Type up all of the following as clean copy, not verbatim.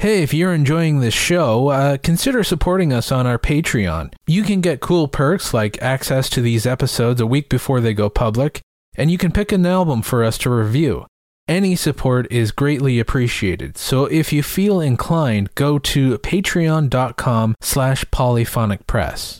Hey, if you're enjoying this show, consider supporting us on our Patreon. You can get cool perks like access to these episodes a week before they go public, and you can pick an album for us to review. Any support is greatly appreciated, so if you feel inclined, go to patreon.com/polyphonicpress.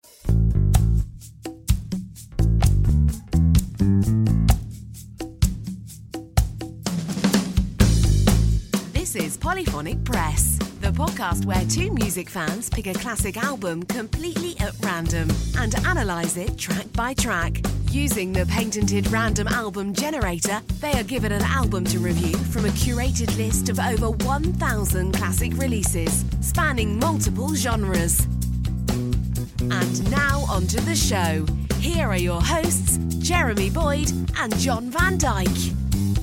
This is Polyphonic Press, the podcast where two music fans pick a classic album completely at random and analyse it track by track. Using the patented random album generator, they are given an album to review from a curated list of over 1,000 classic releases, spanning multiple genres. And now onto the show. Here are your hosts, Jeremy Boyd and John Van Dyke.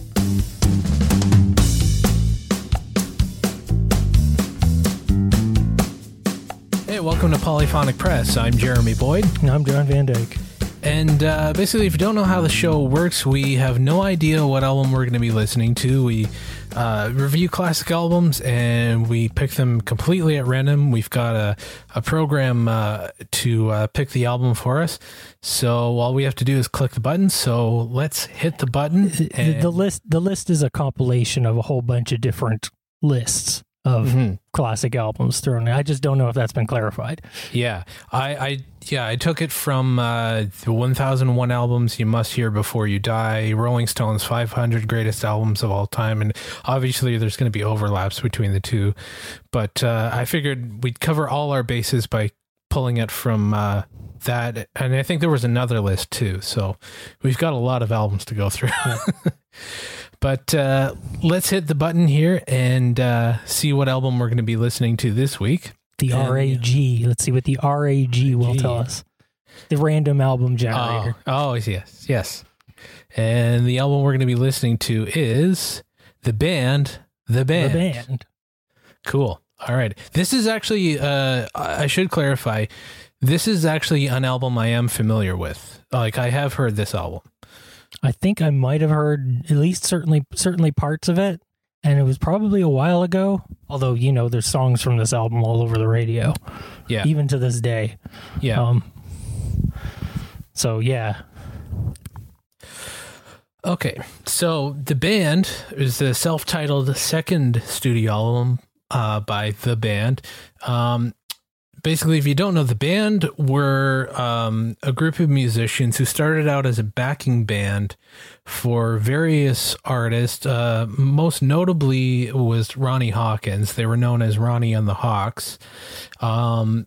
Hey, welcome to Polyphonic Press. I'm Jeremy Boyd. And I'm John Van Dyke. And basically, if you don't know how the show works, we have no idea what album we're going to be listening to. We review classic albums, and we pick them completely at random. We've got a program to pick the album for us. So all we have to do is click the button. So let's hit the button. The list is a compilation of a whole bunch of different lists of classic albums thrown. I just don't know if that's been clarified. Yeah, I took it from the 1001 albums you must hear before you die, Rolling Stones 500 greatest albums of all time, and obviously there's going to be overlaps between the two, but I figured we'd cover all our bases by pulling it from that, and I think there was another list too, so we've got a lot of albums to go through. But let's hit the button here and see what album we're going to be listening to this week. The RAG. Let's see what the RAG will tell us. The random album generator. Oh, yes. And the album we're going to be listening to is The Band. Cool. All right. This is actually, I should clarify, this is actually an album I am familiar with. Like, I have heard this album. I think I might have heard at least certainly parts of it, and it was probably a while ago. Although, you know, there's songs from this album all over the radio, even to this day. So yeah. Okay, so The Band is the self-titled second studio album by The Band. Basically, if you don't know, The Band were a group of musicians who started out as a backing band for various artists. Most notably was Ronnie Hawkins. They were known as Ronnie and the Hawks. And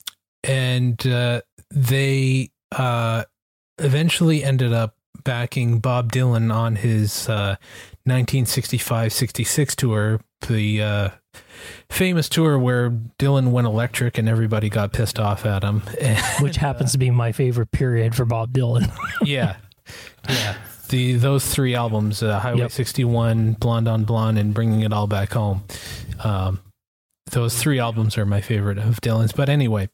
they eventually ended up backing Bob Dylan on his 1965-66 tour, the famous tour where Dylan went electric and everybody got pissed off at him. Which happens to be my favorite period for Bob Dylan. Yeah. Those three albums, Highway 61, Blonde on Blonde, and Bringing It All Back Home. Those three albums are my favorite of Dylan's. But anyway,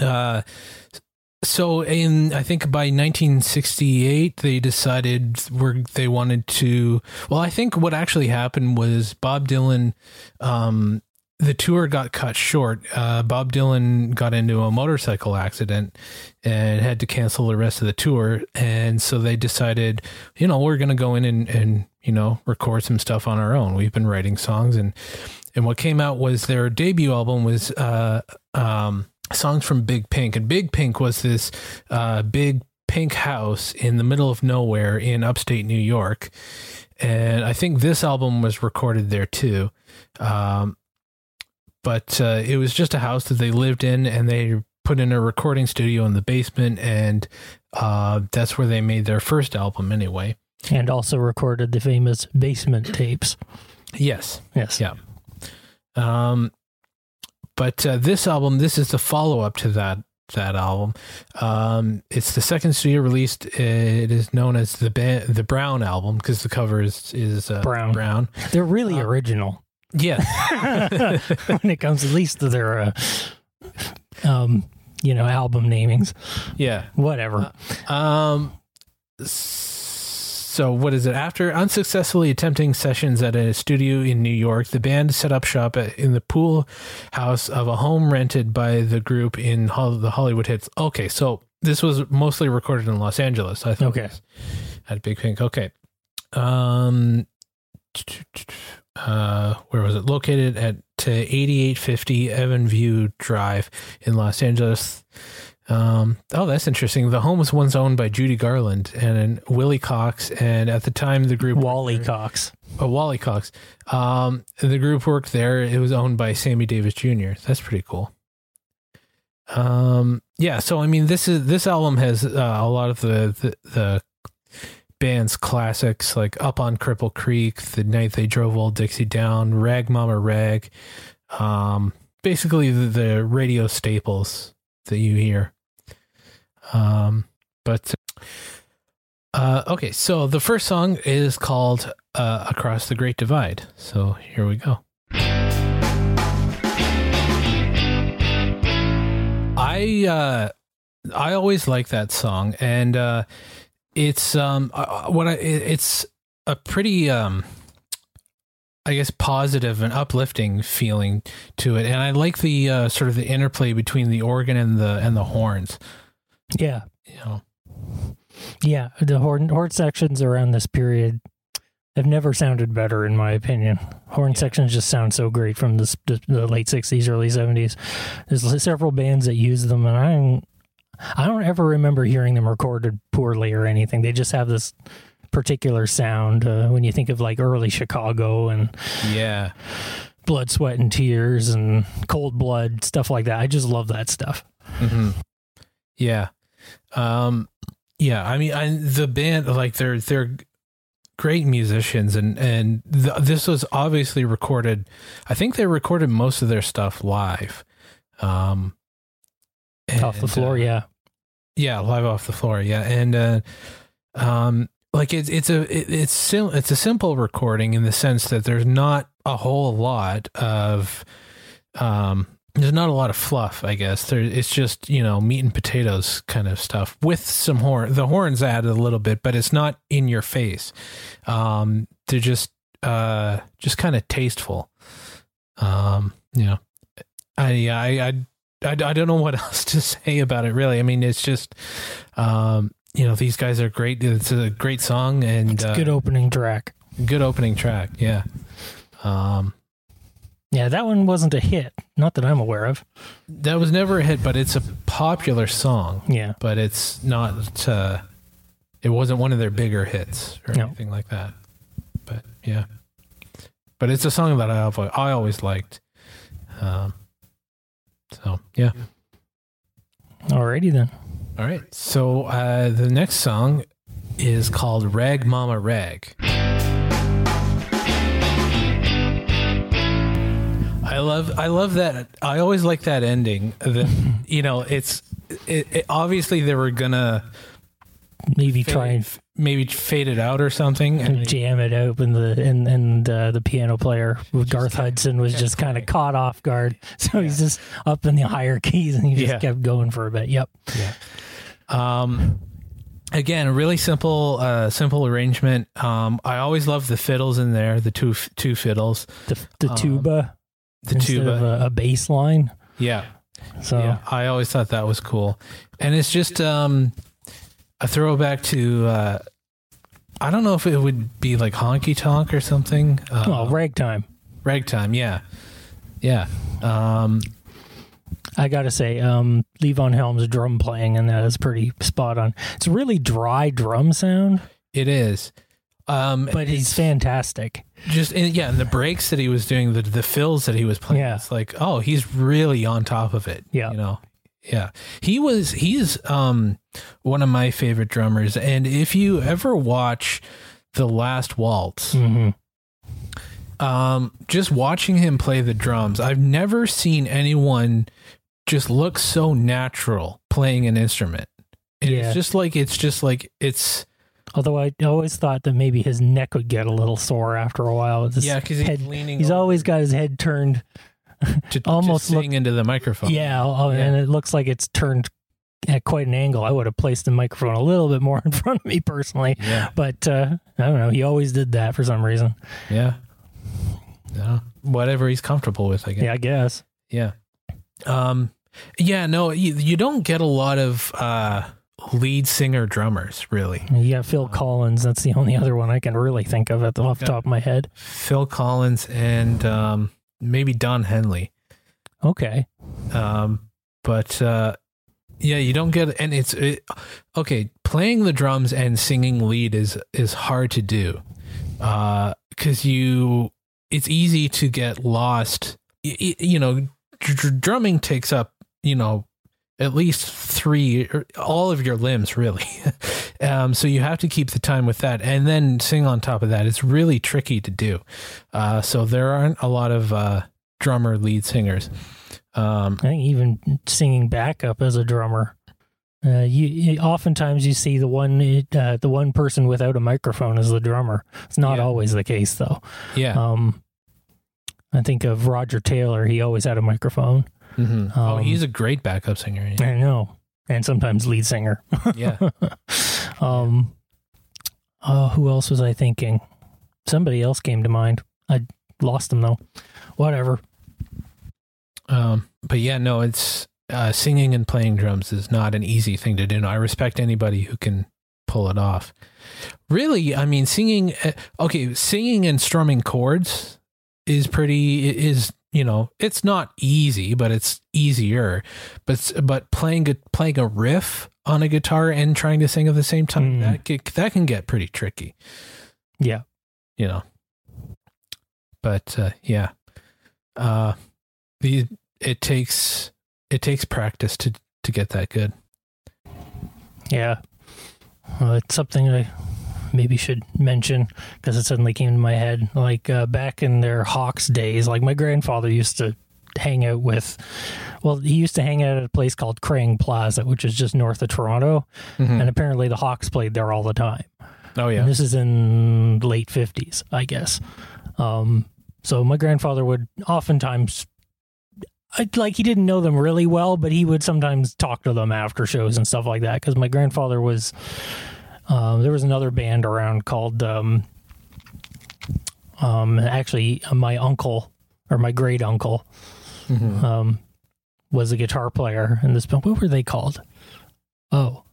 so I think by 1968, they decided they wanted to, I think what actually happened was Bob Dylan, the tour got cut short. Bob Dylan got into a motorcycle accident and had to cancel the rest of the tour. And so they decided, we're going to go in and record some stuff on our own. We've been writing songs, and what came out was their debut album was, songs from Big Pink. And Big Pink was this big pink house in the middle of nowhere in upstate New York. And I think this album was recorded there too. But it was just a house that they lived in, and they put in a recording studio in the basement, and that's where they made their first album anyway. And also recorded the famous Basement tapes. Yes. Yeah. But this album, this is the follow-up to that album. It's the second studio released. It is known as the Brown album because the cover is brown. They're really original. Yeah. When it comes at least to their album namings. Yeah. Whatever. So what is it? After unsuccessfully attempting sessions at a studio in New York, the band set up shop in the pool house of a home rented by the group in the Hollywood Hits. Okay, so this was mostly recorded in Los Angeles. I thought. Okay. At Big Pink. Okay. Where was it? Located at 8850 Evanview Drive in Los Angeles. Oh, that's interesting. The home was once owned by Judy Garland and Willie Cox, and at the time the group Wally Cox. Wally Cox. The group worked there. It was owned by Sammy Davis Jr. That's pretty cool. Yeah. So I mean, this album has a lot of the band's classics, like Up on Cripple Creek, The Night They Drove Old Dixie Down, Rag Mama Rag. Basically the radio staples that you hear. Okay, so the first song is called Across the Great Divide. So here we go. I always like that song, and it's it's a pretty I guess positive and uplifting feeling to it, and I like the sort of the interplay between the organ and the horns. Yeah, you know. Yeah, the horn sections around this period have never sounded better, in my opinion. Horn sections just sound so great from the late 60s, early 70s. There's several bands that use them, and I don't ever remember hearing them recorded poorly or anything. They just have this particular sound when you think of like early Chicago and Blood, Sweat, and Tears and Cold Blood, stuff like that. I just love that stuff. Mm-hmm. Yeah. Yeah, I mean, the band, like they're great musicians, and this was obviously recorded. I think they recorded most of their stuff live, off the floor, live off the floor, and like it's a simple recording in the sense that there's not a whole lot of there's not a lot of fluff, I guess. It's just, meat and potatoes kind of stuff with some horn. The horns add a little bit, but it's not in your face. They're just kind of tasteful. I don't know what else to say about it, really. I mean, it's just, these guys are great. It's a great song, and it's a good opening track. Good opening track, yeah. Yeah, that one wasn't a hit. Not that I'm aware of. That was never a hit, but it's a popular song. Yeah. But it's not, it wasn't one of their bigger hits or anything like that. But yeah. But it's a song that I always liked. So, yeah. Alrighty then. All right. So the next song is called Rag Mama Rag. I love that. I always like that ending. It's obviously they were gonna maybe try and maybe fade it out or something and jam it out, and the piano player with Garth Hudson was just kind of caught off guard, so he's just up in the higher keys and he just kept going for a bit. Yep. Yeah. Again, a really simple arrangement. I always love the fiddles in there, the two fiddles, the tuba. The tuba, of a bass line. Yeah. So yeah, I always thought that was cool. And it's just a throwback to, I don't know if it would be like honky tonk or something. Ragtime. Ragtime, yeah. Yeah. I got to say, Levon Helm's drum playing in that is pretty spot on. It's a really dry drum sound. It is. But he's fantastic. And the breaks that he was doing, the fills that he was playing, it's like, oh, he's really on top of it. Yeah. Yeah. He's one of my favorite drummers. And if you ever watch The Last Waltz, just watching him play the drums, I've never seen anyone just look so natural playing an instrument. It's just like although I always thought that maybe his neck would get a little sore after a while. Because he's leaning. He's always got his head turned to almost sing into the microphone. Yeah, and it looks like it's turned at quite an angle. I would have placed the microphone a little bit more in front of me personally. Yeah. But I don't know. He always did that for some reason. Yeah. Whatever he's comfortable with, I guess. Yeah, I guess. Yeah. Yeah, no, you don't get a lot of lead singer drummers, really. You got Phil Collins. That's the only other one I can really think of off the top of my head. Phil Collins and maybe Don Henley. Okay. But yeah, you don't get, and okay, playing the drums and singing lead is hard to do. Because it's easy to get lost. You know, drumming takes up, you know, at least all of your limbs, really. So you have to keep the time with that, and then sing on top of that. It's really tricky to do. So there aren't a lot of drummer lead singers. I think even singing backup as a drummer, you oftentimes you see the one person without a microphone as the drummer. It's not always the case, though. Yeah. I think of Roger Taylor. He always had a microphone. Mm-hmm. He's a great backup singer. Yeah. I know, and sometimes lead singer. Yeah. Who else was I thinking? Somebody else came to mind. I lost them though. Whatever. But yeah, no, it's singing and playing drums is not an easy thing to do. No, I respect anybody who can pull it off. Really, I mean, singing and strumming chords is you know, it's not easy, but it's easier. But playing a riff on a guitar and trying to sing at the same time, that can get pretty tricky. Yeah, you know. But yeah, it takes practice to get that good. Yeah, it's something I maybe should mention because it suddenly came to my head. Like back in their Hawks days, like my grandfather used to hang out with. Well, he used to hang out at a place called Crane Plaza, which is just north of Toronto, and apparently the Hawks played there all the time. Oh yeah, and this is in late 50s, I guess. So my grandfather would oftentimes. He didn't know them really well, but he would sometimes talk to them after shows and stuff like that. Because my grandfather was, there was another band around called, actually my uncle or my great uncle, was a guitar player in this band. What were they called? Oh,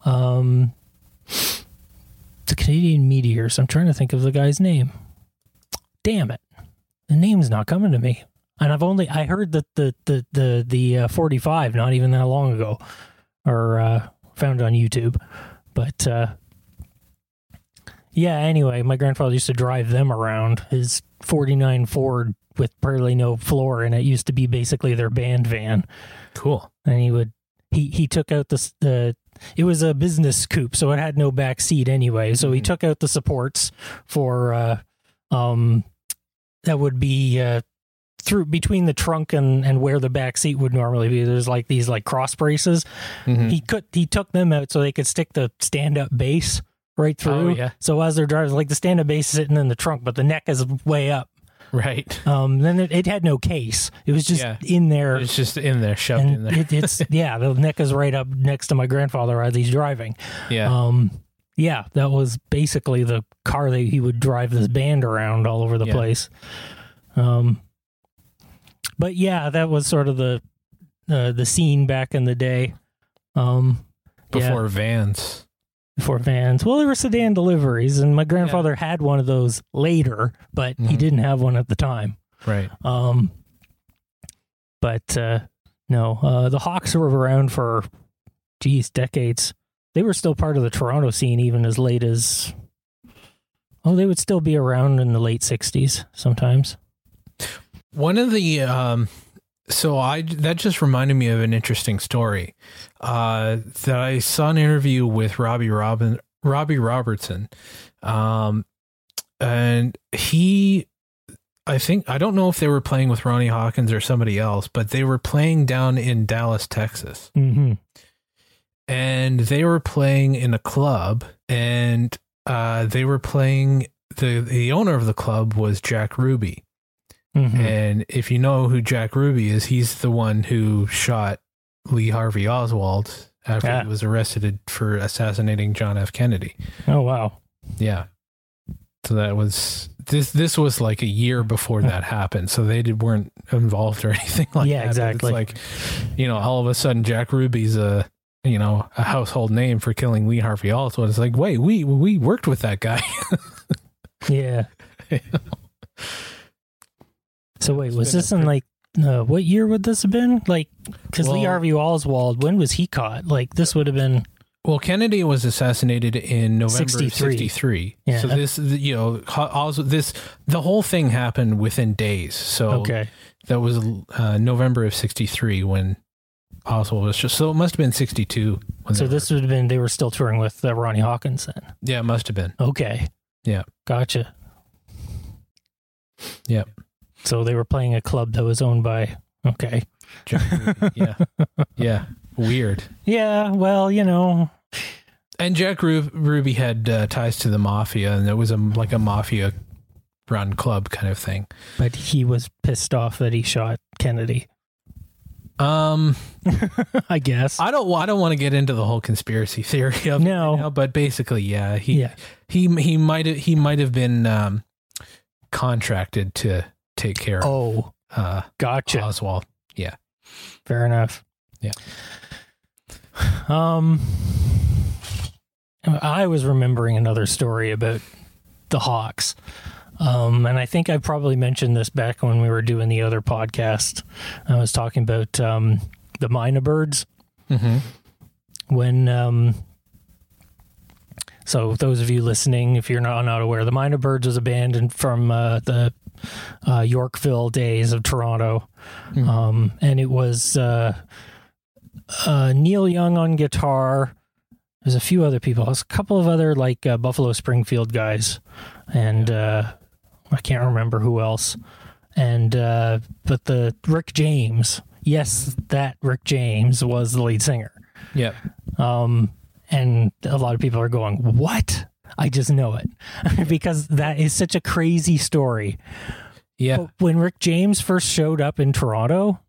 the Canadian Meteors. I'm trying to think of the guy's name. Damn it, the name's not coming to me. And I heard that the 45 not even that long ago, or found it on YouTube, but yeah. Anyway, my grandfather used to drive them around. His 49 Ford with barely no floor in it used to be basically their band van. Cool. And he took out it was a business coupe, so it had no back seat anyway. So he took out the supports for that would be through between the trunk and where the back seat would normally be. There's like these like cross braces. He took them out so they could stick the stand-up bass right through. Oh, yeah. So as they're driving, like the stand-up bass is sitting in the trunk, but the neck is way up. Right. Then it had no case. It was just in there. It's just in there, shoved in there. The neck is right up next to my grandfather as he's driving. Yeah. Yeah, that was basically the car that he would drive this band around all over the place. But yeah, that was sort of the scene back in the day. Before vans. Before vans. Well, there were sedan deliveries, and my grandfather had one of those later, but he didn't have one at the time. Right. But no, the Hawks were around for, decades. They were still part of the Toronto scene even as late as... Oh, they would still be around in the late 60s sometimes. One of the that just reminded me of an interesting story that I saw an interview with Robbie Robertson, and I don't know if they were playing with Ronnie Hawkins or somebody else, but they were playing down in Dallas, Texas, and they were playing in a club, and they were playing. The owner of the club was Jack Ruby. And if you know who Jack Ruby is, he's the one who shot Lee Harvey Oswald after he was arrested for assassinating John F. Kennedy. Oh, wow. Yeah. So that was this was like a year before that happened. So they weren't involved or anything like that. Yeah, exactly. It's like, all of a sudden Jack Ruby's a household name for killing Lee Harvey Oswald. It's like, wait, we worked with that guy. Yeah. So wait, was this in like what year would this have been? Like, because Lee Harvey Oswald, when was he caught? Like, this would have been. Well, Kennedy was assassinated in November 63. Yeah. So this, the whole thing happened within days. So that was November of 63 when Oswald was just. So it must have been 62. So this would have been, they were still touring with Ronnie Hawkins then. Yeah, it must have been. Okay. Yeah. Gotcha. Yeah. So they were playing a club that was owned by. Okay. Yeah. Yeah. Weird. Yeah. Well, And Jack Ruby had ties to the mafia, and it was like a mafia run club kind of thing. But he was pissed off that he shot Kennedy. I guess. I don't want to get into the whole conspiracy theory of it right now, but basically, he might have been contracted to take care of gotcha. Oswald. Yeah. Fair enough. Yeah. I was remembering another story about the Hawks. And I think I probably mentioned this back when we were doing the other podcast. I was talking about the Mynah Birds. Mm-hmm. When so those of you listening, if you're not aware, the Mynah Birds was a band from the Yorkville days of Toronto. Mm-hmm. And it was Neil Young on guitar. There's a few other people. There's a couple of other like Buffalo Springfield guys, and I can't remember who else. And but the Rick James, yes, that Rick James was the lead singer. Yeah. And a lot of people are going, "What?" I just know it because that is such a crazy story. Yeah. But when Rick James first showed up in Toronto,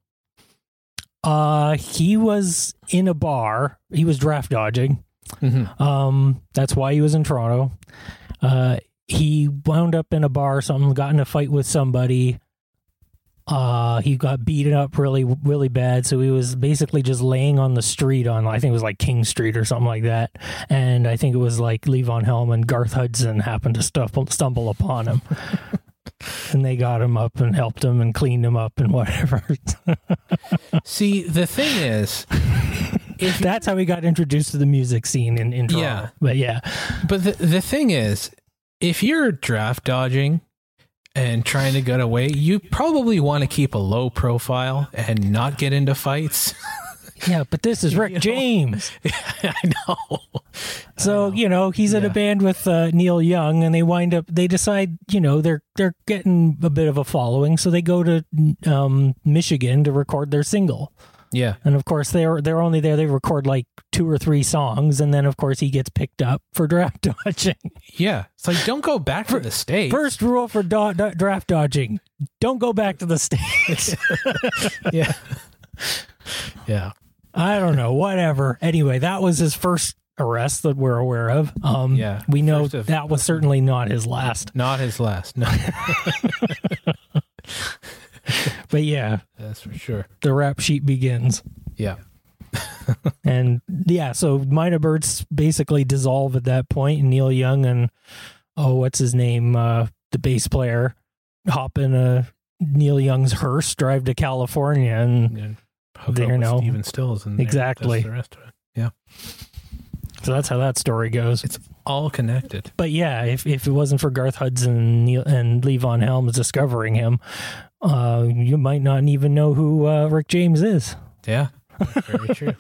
he was in a bar. He was draft dodging. Mm-hmm. That's why he was in Toronto. He wound up in a bar or something, got in a fight with somebody. He got beaten up really, really bad. So he was basically just laying on the street on, I think it was like King Street or something like that. And I think it was like Lee Von Helm and Garth Hudson happened to stumble upon him. And they got him up and helped him and cleaned him up and whatever. See, the thing is, that's how we got introduced to the music scene in Toronto. Yeah. But yeah. But the thing is, if you're draft dodging and trying to get away, you probably want to keep a low profile and not get into fights. Yeah, but this is Rick James. I know. So, he's in a band with Neil Young, and they decide, they're getting a bit of a following, so they go to Michigan to record their single. Yeah. And of course they're only there, they record like 2 or 3 songs, and then of course he gets picked up for draft dodging. Yeah. It's like, don't go back to the States. First rule for draft dodging, don't go back to the States. Yeah. Yeah. I don't know, whatever. Anyway, that was his first arrest that we're aware of. Yeah. We know that was certainly not his last. Not his last. No. But yeah, that's for sure. The rap sheet begins. Yeah. And yeah, so Mynah Birds basically dissolve at that point, and Neil Young and what's his name, the bass player, hop in Neil Young's hearse, drive to California, and Stephen Stills, and exactly the rest of it. Yeah. So that's how that story goes. It's all connected. But yeah, if it wasn't for Garth Hudson and Lee Von Helms discovering him, you might not even know who Rick James is. Yeah, very true.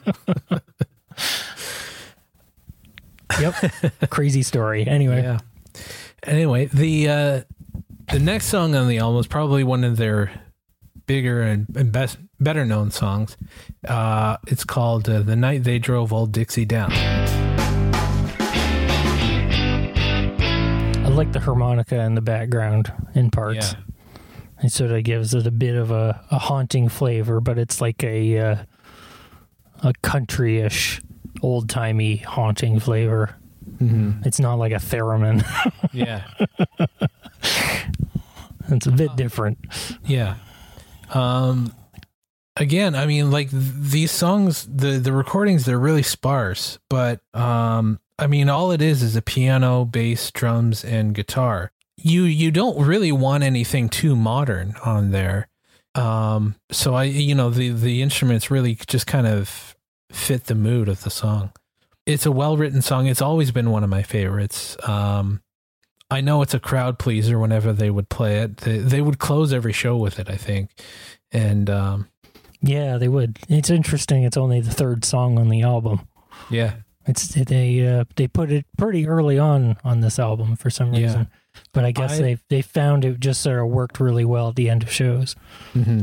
Yep, crazy story. Anyway, yeah. Anyway, the next song on the album is probably one of their bigger and better known songs. It's called "The Night They Drove Old Dixie Down." I like the harmonica in the background in parts. Yeah. It sort of gives it a bit of a haunting flavor, but it's like a country-ish old-timey haunting flavor. Mm-hmm. It's not like a theremin. Yeah. It's a bit different. Yeah. Again, I mean, like these songs, the recordings, they're really sparse, but I mean, all it is a piano, bass, drums, and guitar. You don't really want anything too modern on there. So the instruments really just kind of fit the mood of the song. It's a well-written song. It's always been one of my favorites. I know it's a crowd pleaser whenever they would play it. They would close every show with it, I think. And yeah, they would. It's interesting. It's only the third song on the album. yeah. They put it pretty early on this album for some reason. But I guess they found it just sort of worked really well at the end of shows. Mm-hmm.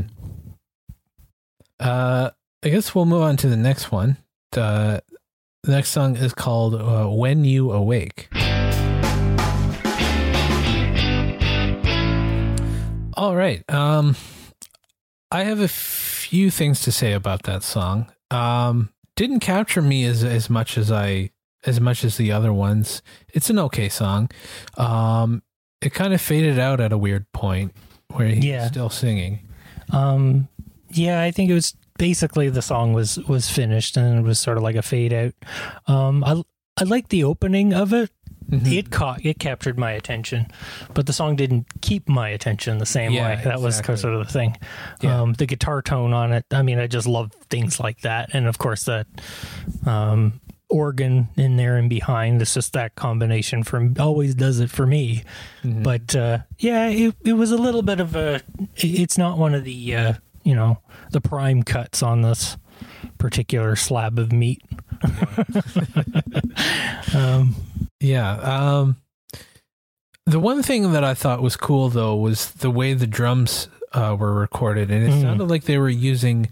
I guess we'll move on to the next one. The next song is called When You Awake. All right. I have a few things to say about that song. Didn't capture me as much as the other ones. It's an okay song. It kind of faded out at a weird point where he's still singing. Yeah, I think it was basically the song was finished and it was sort of like a fade out. I like the opening of it. Mm-hmm. It captured my attention, but the song didn't keep my attention the same way. That was sort of the thing. Yeah. The guitar tone on it, I mean, I just love things like that. And of course that organ in there and behind, it's just that combination always does it for me. Mm-hmm. But it was a little bit of it's not one of the the prime cuts on this particular slab of meat. The one thing that I thought was cool though was the way the drums were recorded, and it sounded like they were using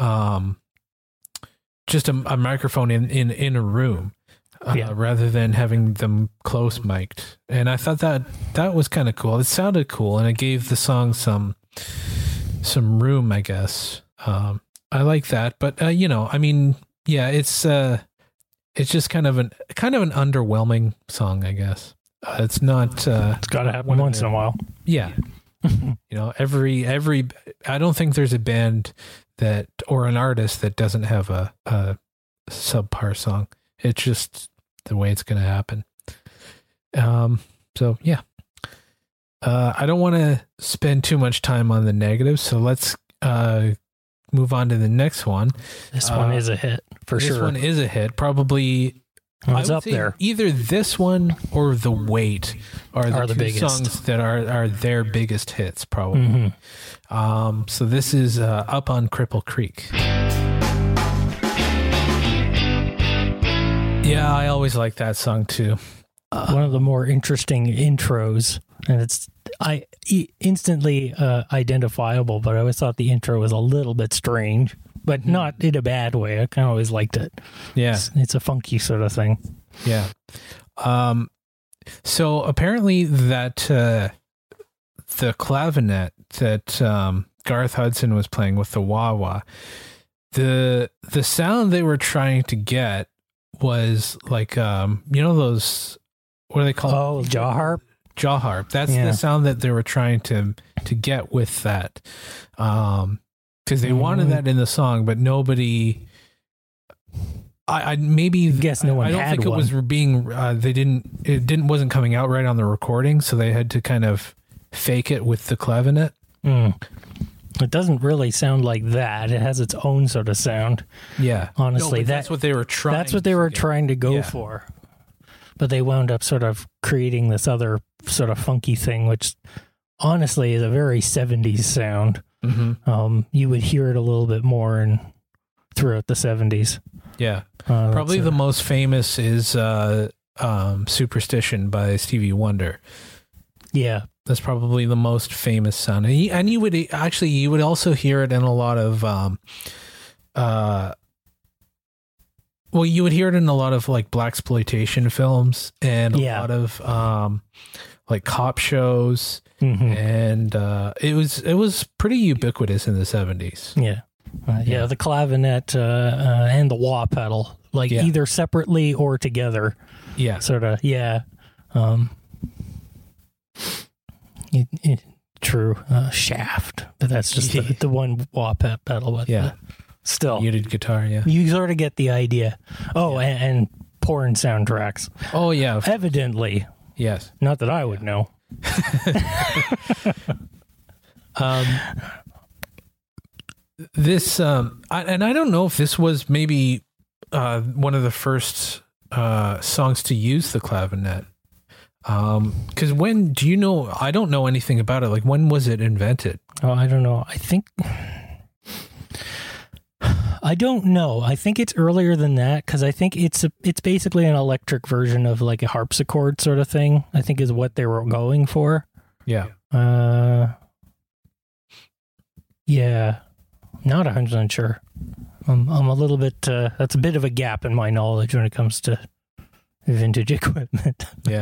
just a microphone in a room rather than having them close mic'd. And I thought that was kind of cool. It sounded cool, and it gave the song some room, I guess. I like that, but I mean, yeah, it's just kind of an underwhelming song, I guess. It's not. It's got to happen once in a while. Yeah, every I don't think there's a band or an artist that doesn't have a subpar song. It's just the way it's going to happen. So yeah, I don't want to spend too much time on the negatives, so let's move on to the next one. This one is a hit for sure. This one is a hit. Probably it's up there. Either this one or The Wait are the two biggest songs that are their biggest hits, probably. Mm-hmm. So this is Up on Cripple Creek. Yeah, I always like that song too. One of the more interesting intros, and it's instantly identifiable, but I always thought the intro was a little bit strange, but not in a bad way. I kind of always liked it. Yeah. It's a funky sort of thing. Yeah. So apparently that the clavinet that Garth Hudson was playing with the wah-wah, the sound they were trying to get was like those, what are they called? Oh, jaw harp. Jaw harp. That's the sound that they were trying to get with that, because they wanted that in the song, but nobody. I guess no one. I don't think it was being. Wasn't coming out right on the recording, so they had to kind of fake it with the clavinet. It doesn't really sound like that. It has its own sort of sound. Yeah, honestly, that's what they were trying. That's what they were trying to go for. But they wound up sort of creating this other sort of funky thing, which honestly is a very 70s sound. Mm-hmm. You would hear it a little bit more throughout the 70s. Yeah. Probably the most famous is Superstition by Stevie Wonder. Yeah. That's probably the most famous sound. And you would also hear it in a lot of you would hear it in a lot of like blaxploitation films and a lot of like cop shows, and it was pretty ubiquitous in the 70s. Yeah. The clavinet and the wah pedal like either separately or together. Yeah. Sort of, yeah. True. Shaft, but that's just the one wah pedal with still muted guitar. Yeah, you sort of get the idea. Oh, and porn soundtracks. Oh yeah, evidently. Yes. Not that I would know. This and I don't know if this was maybe one of the first songs to use the clavinet. Because when do you know? I don't know anything about it. Like, when was it invented? Oh, I don't know. I don't know. I think it's earlier than that, because I think it's basically an electric version of like a harpsichord sort of thing, I think is what they were going for. Yeah. Yeah. Not 100% sure. I'm a little bit, that's a bit of a gap in my knowledge when it comes to vintage equipment. Yeah.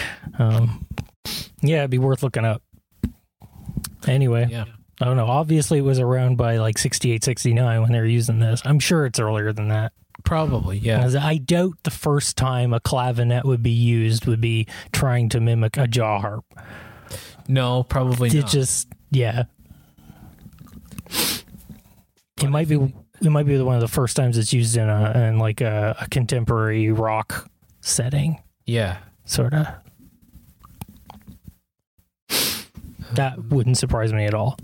Yeah, it'd be worth looking up. Anyway. Yeah. I don't know. Obviously, it was around by like 68, 69 when they were using this. I'm sure it's earlier than that. Probably, yeah. Because I doubt the first time a clavinet would be used would be trying to mimic a jaw harp. No, probably not. It just, yeah. It might be one of the first times it's used in like a contemporary rock setting. Yeah. Sort of. That wouldn't surprise me at all.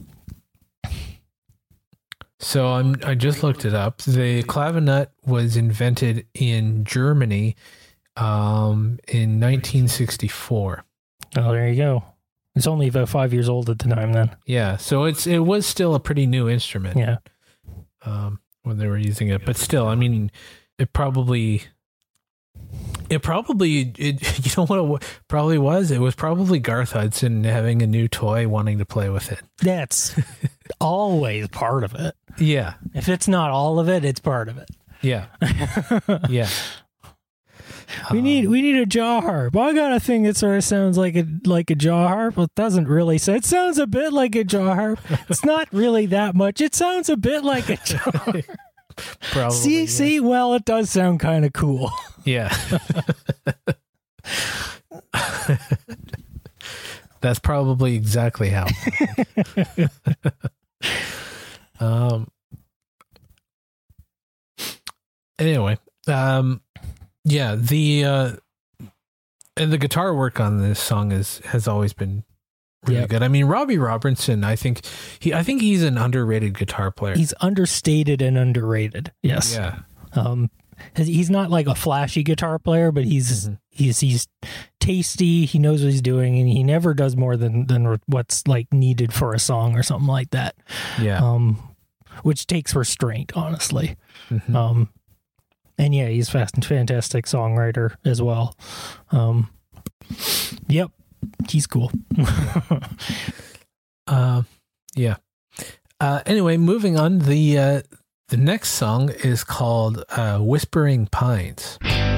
So I just looked it up. The clavinet was invented in Germany in 1964. Oh, there you go. It's only about 5 years old at the time then. Yeah, so it was still a pretty new instrument. Yeah. When they were using it, but still, I mean, it probably you know what it probably was? It was probably Garth Hudson having a new toy, wanting to play with it. That's always part of it. Yeah. If it's not all of it, it's part of it. Yeah. Yeah. We need a jaw harp. I got a thing that sort of sounds like a jaw harp. Well, it doesn't really. So it sounds a bit like a jaw harp. It's not really that much. It sounds a bit like a jaw harp. Probably. See. Well, it does sound kind of cool. Yeah. That's probably exactly how. Anyway, yeah, the guitar work on this song has always been really good. I mean, Robbie Robertson, I think he's an underrated guitar player. He's understated and underrated. Yes. Yeah. He's not like a flashy guitar player, but he's tasty. He knows what he's doing, and he never does more than what's like needed for a song or something like that. Yeah. Which takes restraint, honestly. Mm-hmm. And yeah, he's fantastic songwriter as well. Yep, he's cool. Yeah. Anyway, moving on. The next song is called Whispering Pines.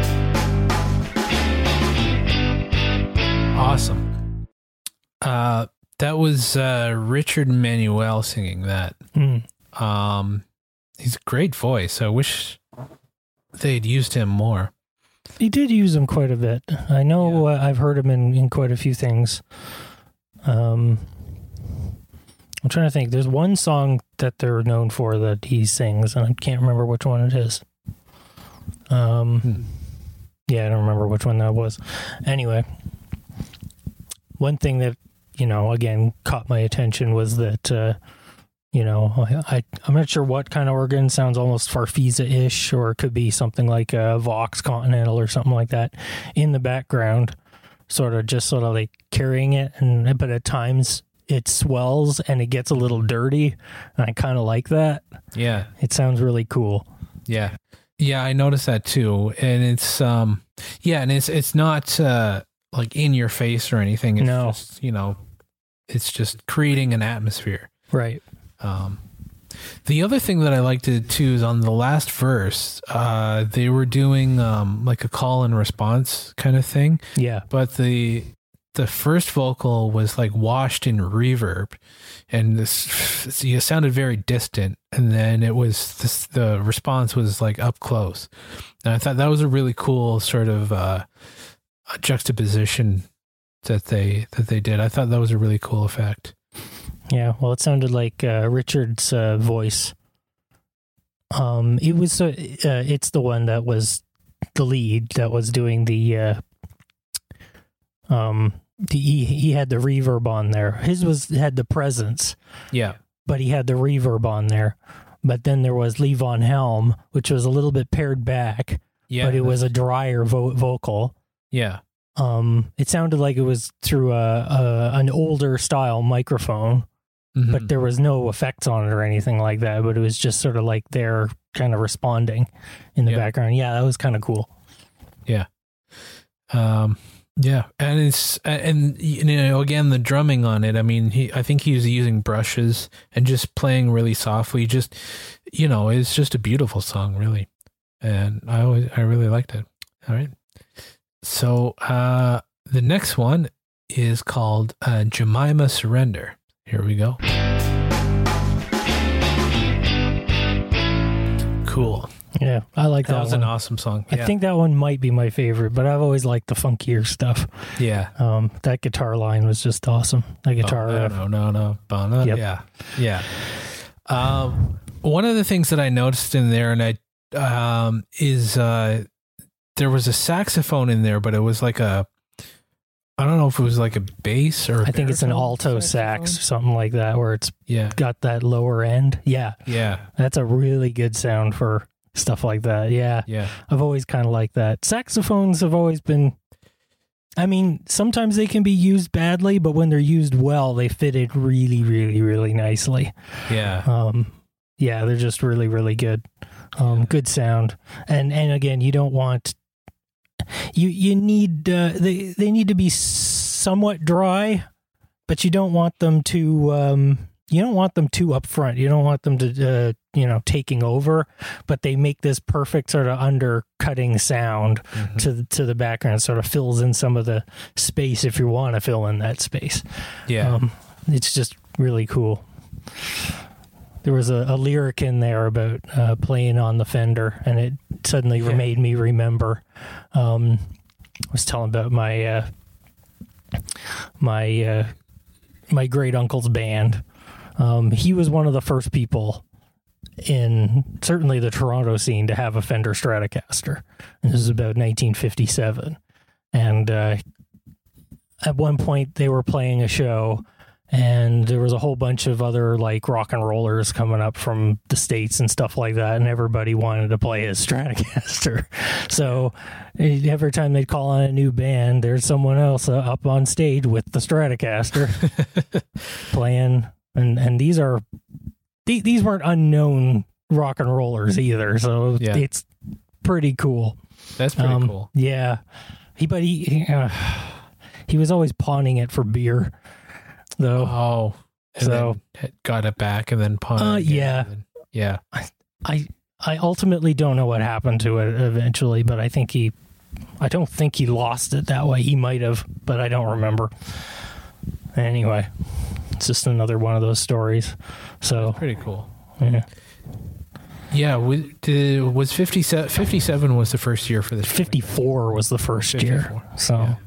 Awesome. That was Richard Manuel singing that. He's a great voice. I wish they'd used him more. He did use him quite a bit. I know. I've heard him in quite a few things. I'm trying to think. There's one song that they're known for that he sings, and I can't remember which one it is. Yeah, I don't remember which one that was. Anyway, one thing that, again, caught my attention was that, I'm not sure what kind of organ. Sounds almost Farfisa-ish, or it could be something like a Vox Continental or something like that in the background, sort of like carrying it, but at times it swells and it gets a little dirty, and I kind of like that. Yeah. It sounds really cool. Yeah. Yeah, I noticed that too. And it's it's not like in your face or anything. It's just, it's just creating an atmosphere. Right. The other thing that I liked too is on the last verse, they were doing like a call and response kind of thing. Yeah. But the the first vocal was like washed in reverb, and this it sounded very distant, and then it was the response was like up close, and I thought that was a really cool sort of juxtaposition that they did. I thought that was a really cool effect. Yeah, well, it sounded like Richard's voice. It was it's the one that was the lead that was doing the he had the reverb on there. His had the presence. Yeah. But he had the reverb on there. But then there was Lee Von Helm, which was a little bit pared back. Yeah. But it was a drier vocal. Yeah. It sounded like it was through an older style microphone, but there was no effects on it or anything like that. But it was just sort of like they're kind of responding in the background. Yeah, that was kind of cool. Yeah. Yeah, and you know, again, the drumming on it. I mean, I think he was using brushes and just playing really softly. Just, you know, it's just a beautiful song, really, and I really liked it. All right, so the next one is called Jemima Surrender. Here we go. Cool. Yeah, I like that. That was one. An awesome song. I think that one might be my favorite, but I've always liked the funkier stuff. Yeah. That guitar line was just awesome. That guitar riff. No. Yep. Yeah. Yeah. One of the things that I noticed in there, and is there was a saxophone in there, but it was like I don't know if it was like a bass or I think it's an alto sax or something like that, where it's got that lower end. Yeah. Yeah. That's a really good sound for stuff like that. Yeah. Yeah. I've always kind of liked that. Saxophones have always been, I mean, sometimes they can be used badly, but when they're used well, they fit it really, really, really nicely. Yeah. Yeah, they're just really, really good. Good sound. And again, you don't want, you need, they need to be somewhat dry, but you don't want them to, you don't want them too upfront. You don't want them to, taking over, but they make this perfect sort of undercutting sound to the background. Sort of fills in some of the space if you want to fill in that space. Yeah. It's just really cool. There was a lyric in there about playing on the Fender, and it suddenly made me remember. I was telling about my my great uncle's band. He was one of the first people in certainly the Toronto scene to have a Fender Stratocaster. And this is about 1957. And at one point they were playing a show, and there was a whole bunch of other like rock and rollers coming up from the States and stuff like that, and everybody wanted to play his Stratocaster. So every time they'd call on a new band, there's someone else up on stage with the Stratocaster playing. And these weren't unknown rock and rollers either, so it's pretty cool. That's pretty cool. Yeah, he was always pawning it for beer, though. Oh, so got it back and then pawned it again. Yeah. I ultimately don't know what happened to it eventually, but I don't think he lost it that way. He might have, but I don't remember. Anyway. It's just another one of those stories. So that's pretty cool. Yeah. Yeah. Was 57 was the first year for this? 54 was the first year. So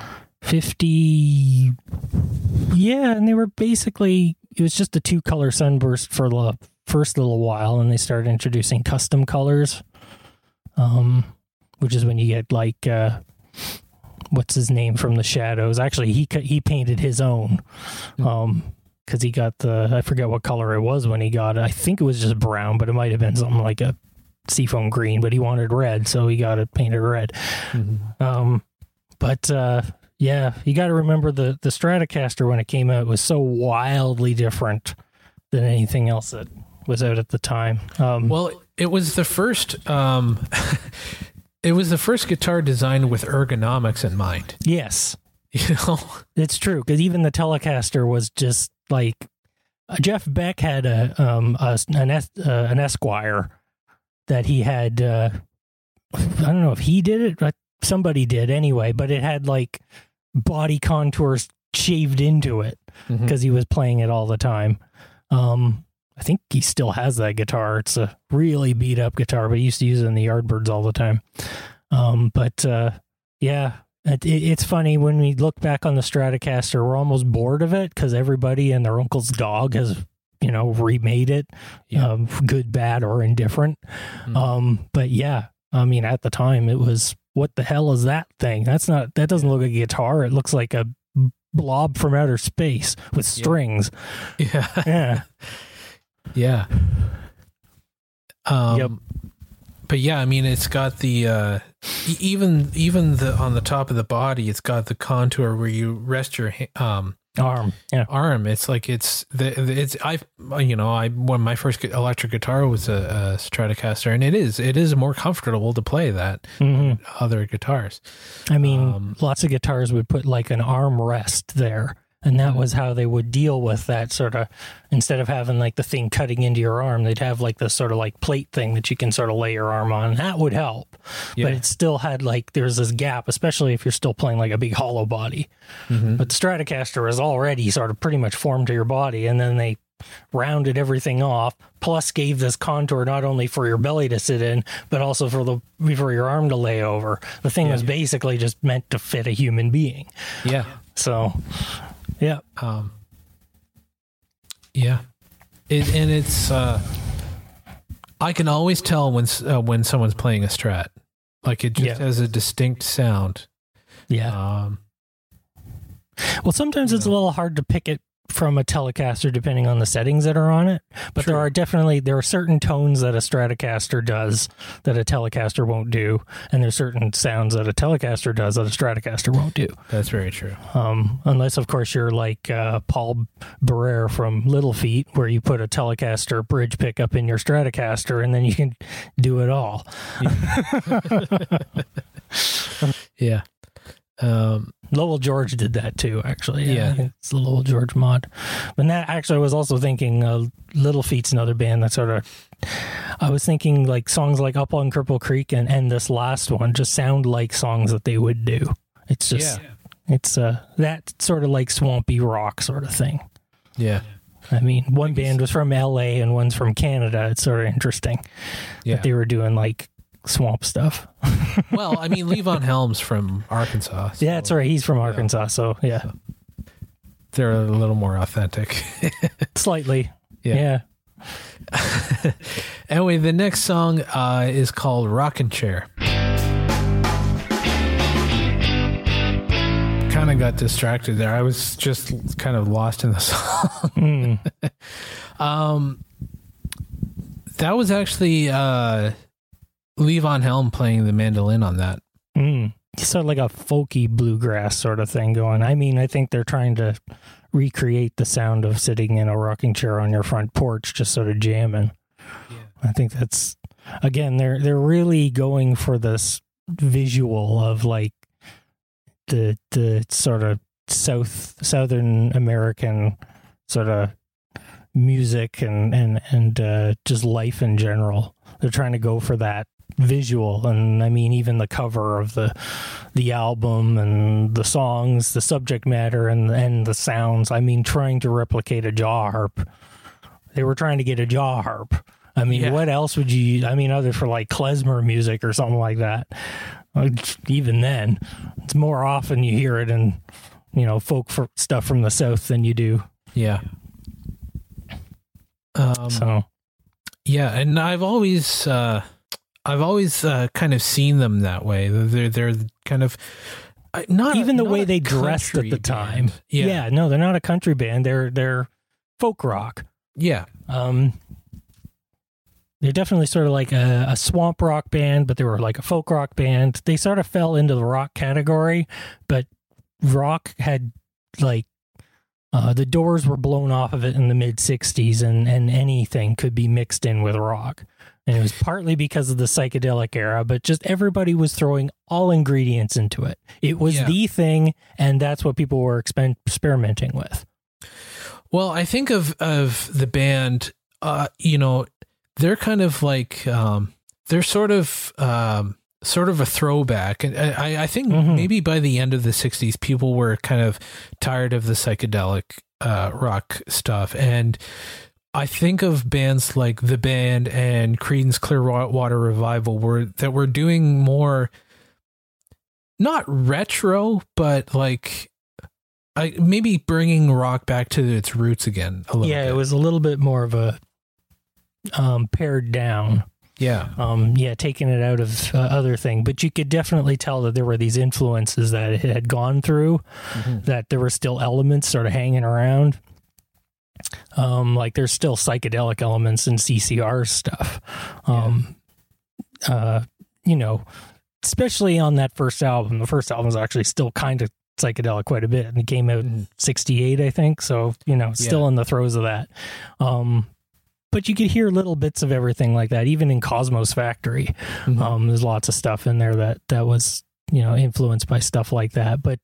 50. Yeah. And they were basically, it was just a 2-color Sunburst for the first little while. And they started introducing custom colors, which is when you get like, what's his name from the Shadows? Actually, he painted his own, because he got I forget what color it was when he got it. I think it was just brown, but it might have been something like a seafoam green. But he wanted red, so he got it painted red. But you got to remember the Stratocaster when it came out was so wildly different than anything else that was out at the time. Well, it was the first. It was the first guitar designed with ergonomics in mind. Yes. You know? It's true, because even the Telecaster was just like... Jeff Beck had an Esquire that he had... I don't know if he did it, but somebody did anyway, but it had like body contours shaved into it because he was playing it all the time. I think he still has that guitar. It's a really beat up guitar, but he used to use it in the Yardbirds all the time. Yeah, it's funny when we look back on the Stratocaster, we're almost bored of it because everybody and their uncle's dog has, remade it, good, bad, or indifferent. But yeah, I mean, at the time it was, what the hell is that thing? That doesn't look like a guitar. It looks like a blob from outer space with strings. Yeah. Yeah. Yep. But yeah, I mean, it's got the even the on the top of the body, it's got the contour where you rest your arm. Yeah. Arm. It's like when my first electric guitar was a Stratocaster, and it is more comfortable to play that than other guitars. I mean, lots of guitars would put like an arm rest there. And that was how they would deal with that sort of, instead of having like the thing cutting into your arm, they'd have like this sort of like plate thing that you can sort of lay your arm on. That would help. Yeah. But it still had like, there's this gap, especially if you're still playing like a big hollow body. But the Stratocaster was already sort of pretty much formed to your body. And then they rounded everything off, plus gave this contour not only for your belly to sit in, but also for your arm to lay over. The thing was basically just meant to fit a human being. Yeah. So... yeah. It's I can always tell when someone's playing a Strat. Like it just has a distinct sound. Yeah. Well, sometimes it's a little hard to pick it from a Telecaster depending on the settings that are on it, but there are certain tones that a Stratocaster does that a Telecaster won't do, and there's certain sounds that a Telecaster does that a Stratocaster won't do. That's very true. Unless of course you're like Paul Barrere from Little Feat, where you put a Telecaster bridge pickup in your Stratocaster and then you can do it all. Yeah. Lowell George did that too, actually. Yeah. It's the Lowell George mod. But that actually, I was also thinking Little Feat's another band that sort of, I was thinking like songs like Up on Cripple Creek and this last one just sound like songs that they would do. It's just, it's that sort of like swampy rock sort of thing. Yeah. I mean, one band was from LA and one's from Canada. It's sort of interesting that they were doing like swamp stuff. Well, I mean, Levon Helm's from Arkansas. So, yeah, that's right. He's from Arkansas, so yeah. So they're a little more authentic. Slightly. Yeah. Anyway, the next song is called Rockin' Chair. Kind of got distracted there. I was just kind of lost in the song. That was actually Levon Helm playing the mandolin on that. Sort of like a folky bluegrass sort of thing going. I mean, I think they're trying to recreate the sound of sitting in a rocking chair on your front porch, just sort of jamming. Yeah. I think that's, again, they're really going for this visual of like the sort of Southern American sort of music and just life in general. They're trying to go for that visual, and I mean even the cover of the album and the songs, the subject matter and the sounds. I mean, trying to replicate a jaw harp. They were trying to get a jaw harp. I mean, what else would you? I mean, other for like klezmer music or something like that. Even then, it's more often you hear it in folk stuff from the South than you do. Yeah. So. Yeah, and I've always kind of seen them that way. They're kind of not even the not way a they dressed at the time. Band. Yeah. No, they're not a country band. They're folk rock. Yeah. They're definitely sort of like a swamp rock band, but they were like a folk rock band. They sort of fell into the rock category, but rock had like the Doors were blown off of it in the mid 60s, and anything could be mixed in with rock. And it was partly because of the psychedelic era, but just everybody was throwing all ingredients into it. It was the thing, and that's what people were experimenting with. Well, I think of the band, they're kind of like, they're sort of sort of a throwback. And I think maybe by the end of the 60s, people were kind of tired of the psychedelic rock stuff. And I think of bands like The Band and Creedence Clearwater Revival that were doing more, not retro, but like maybe bringing rock back to its roots again a little bit. It was a little bit more of a pared down. Taking it out of other thing. But you could definitely tell that there were these influences that it had gone through, that there were still elements sort of hanging around. Like there's still psychedelic elements in CCR stuff. You know, especially on that first album. The first album was actually still kind of psychedelic quite a bit, and it came out in 68, I think. So, you know, still in the throes of that. But you could hear little bits of everything like that, even in Cosmos Factory. There's lots of stuff in there that was, you know, influenced by stuff like that. But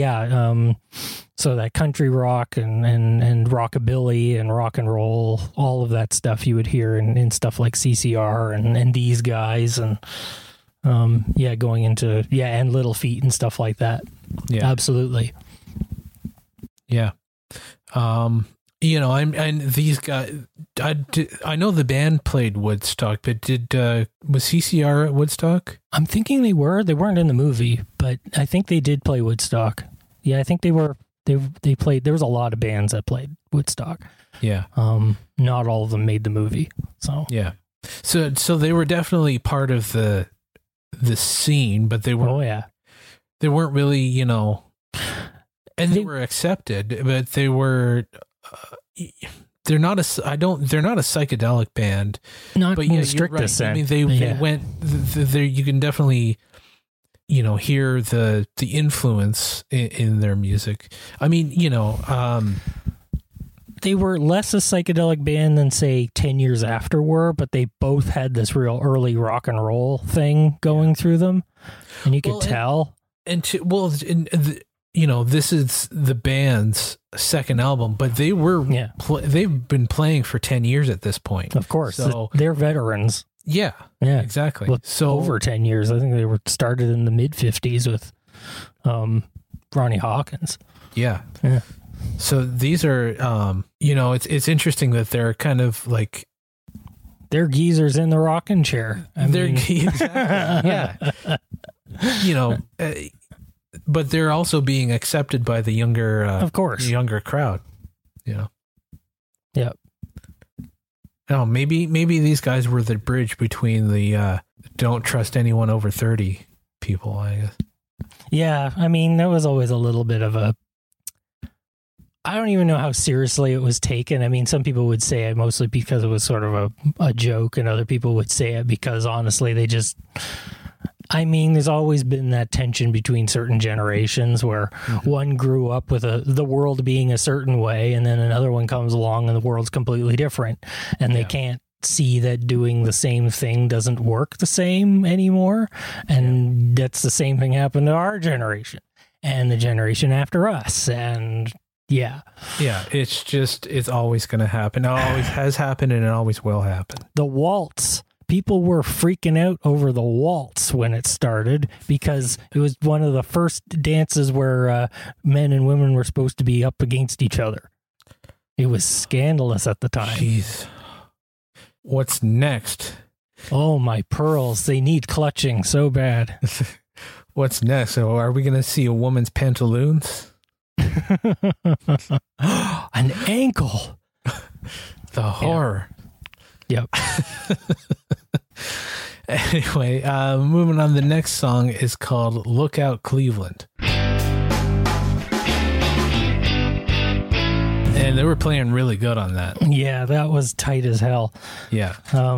so that country rock and rockabilly and rock and roll, all of that stuff you would hear in stuff like CCR and these guys and going into and Little Feat and stuff like that. Yeah, absolutely. Yeah. You know, and these guys, I know the band played Woodstock, but was CCR at Woodstock? I'm thinking they weren't in the movie, but I think they did play Woodstock. Yeah, I think they were, they played, there was a lot of bands that played Woodstock. Yeah. Not all of them made the movie. So, yeah. So they were definitely part of the scene, but they were, they weren't really, you know, and they were accepted, but they were, they're not a psychedelic band, not but in strictest sense. I mean, they went there. You can definitely, you know, hear the influence in their music. I mean, you know, they were less a psychedelic band than say 10 years after were, but they both had this real early rock and roll thing going through them, and you could tell. You know, this is the band's second album, but they were they've been playing for 10 years at this point. Of course, so they're veterans. Yeah, exactly. Well, so over 10 years. I think they were started in the mid 50s with Ronnie Hawkins. Yeah. So these are, you know, it's interesting that they're kind of like they're geezers in the rocking chair. Exactly, yeah. You know. But they're also being accepted by the younger, of course, younger crowd. You know. Yep. Oh, maybe these guys were the bridge between the don't trust anyone over 30 people, I guess. Yeah, I mean, there was always a little bit of a. I don't even know how seriously it was taken. I mean, some people would say it mostly because it was sort of a joke, and other people would say it because honestly, they just. I mean, there's always been that tension between certain generations where one grew up with the world being a certain way, and then another one comes along and the world's completely different, and they can't see that doing the same thing doesn't work the same anymore. And that's the same thing happened to our generation and the generation after us. And it's always going to happen. It always has happened, and it always will happen. The waltz. People were freaking out over the waltz when it started because it was one of the first dances where men and women were supposed to be up against each other. It was scandalous at the time. Jeez. What's next? Oh, my pearls. They need clutching so bad. What's next? So are we going to see a woman's pantaloons? An ankle. The horror. Yep. Anyway, moving on. The next song is called Lookout Cleveland. And they were playing really good on that. Yeah, that was tight as hell. Yeah.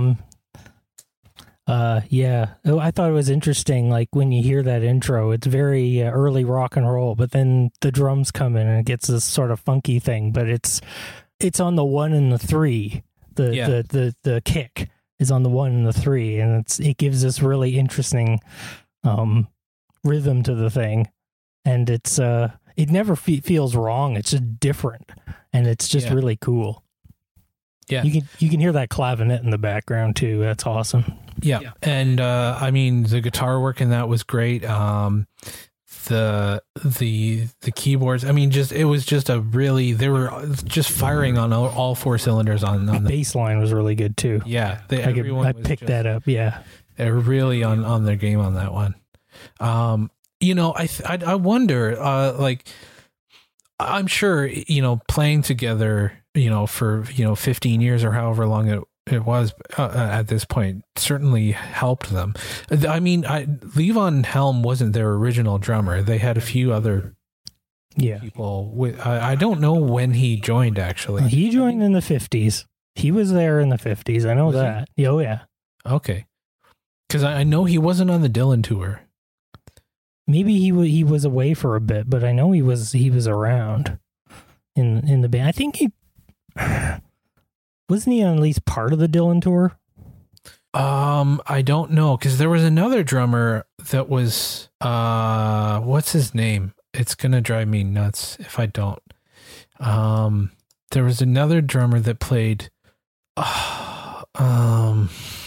I thought it was interesting, like when you hear that intro, it's very early rock and roll, but then the drums come in and it gets this sort of funky thing, but it's on the 1 and the 3. The kick is on the 1 and the 3, and it gives this really interesting rhythm to the thing, and it's it never feels wrong. It's just different, and it's just really cool. Yeah, you can hear that clavinet in the background too. That's awesome. Yeah. And I mean, the guitar work in that was great. The keyboards, I mean, it was just they were just firing on all four cylinders on the bass line was really good too. Yeah. I picked that up. Yeah. They're really on their game on that one. I wonder, like, I'm sure, playing together, for, 15 years or however long it was at this point certainly helped them. I mean, Levon Helm wasn't their original drummer. They had a few other people. I don't know when he joined, actually. He joined in the 50s. He was there in the 50s. I know that. Oh, yeah. Okay. Because I know he wasn't on the Dylan tour. Maybe he was away for a bit, but I know he was around in the band. I think he wasn't he on at least part of the Dylan tour. I don't know, because there was another drummer that was what's his name? It's gonna drive me nuts if I don't. There was another drummer that played. I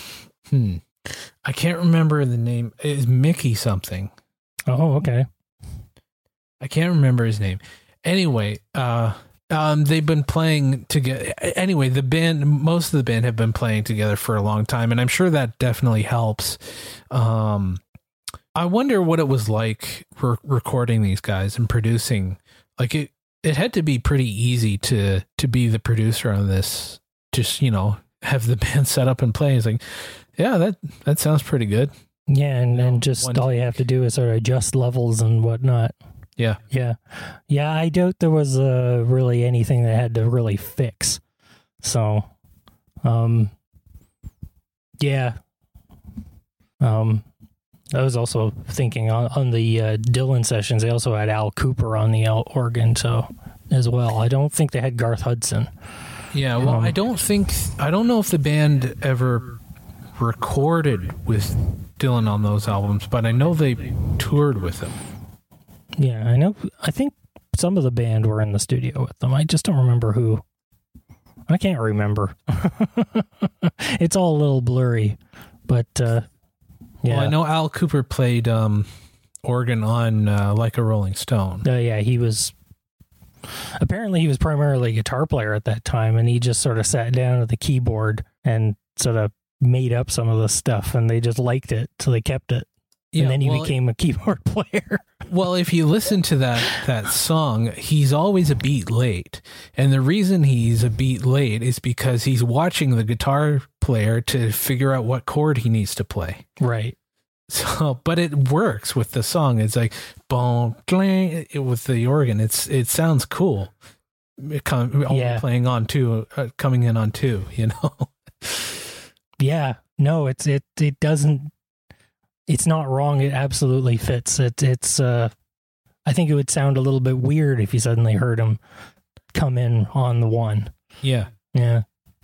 can't remember the name. It's Mickey something. Oh, okay. I can't remember his name. Anyway, they've been playing together. Anyway, most of the band have been playing together for a long time, and I'm sure that definitely helps. I wonder what it was like recording these guys and producing. Like it had to be pretty easy to be the producer on this. Just, have the band set up and play. It's like, yeah, that sounds pretty good. Yeah, and just all you have to do is sort of adjust levels and whatnot. Yeah. Yeah. Yeah, I doubt there was really anything that had to really fix. So, yeah. I was also thinking on the Dylan sessions, they also had Al Cooper on the organ, so as well. I don't think they had Garth Hudson. Yeah, well, I don't know if the band ever recorded with Dylan on those albums, but I know they toured with him. Yeah, I know. I think some of the band were in the studio with them. I just don't remember who. I can't remember. It's all a little blurry, but yeah. Well, I know Al Cooper played organ on Like a Rolling Stone. Yeah, he was primarily a guitar player at that time, and he just sort of sat down at the keyboard and sort of made up some of the stuff, and they just liked it, so they kept it. Yeah, and then he became a keyboard player. Well, if you listen to that song, he's always a beat late. And the reason he's a beat late is because he's watching the guitar player to figure out what chord he needs to play. Right. So, but it works with the song. It's like, boom, with the organ. It sounds cool. Playing on two, coming in on two, Yeah. No, it doesn't. It's not wrong. It absolutely fits. It's I think it would sound a little bit weird if you suddenly heard him come in on the one. Yeah. Yeah.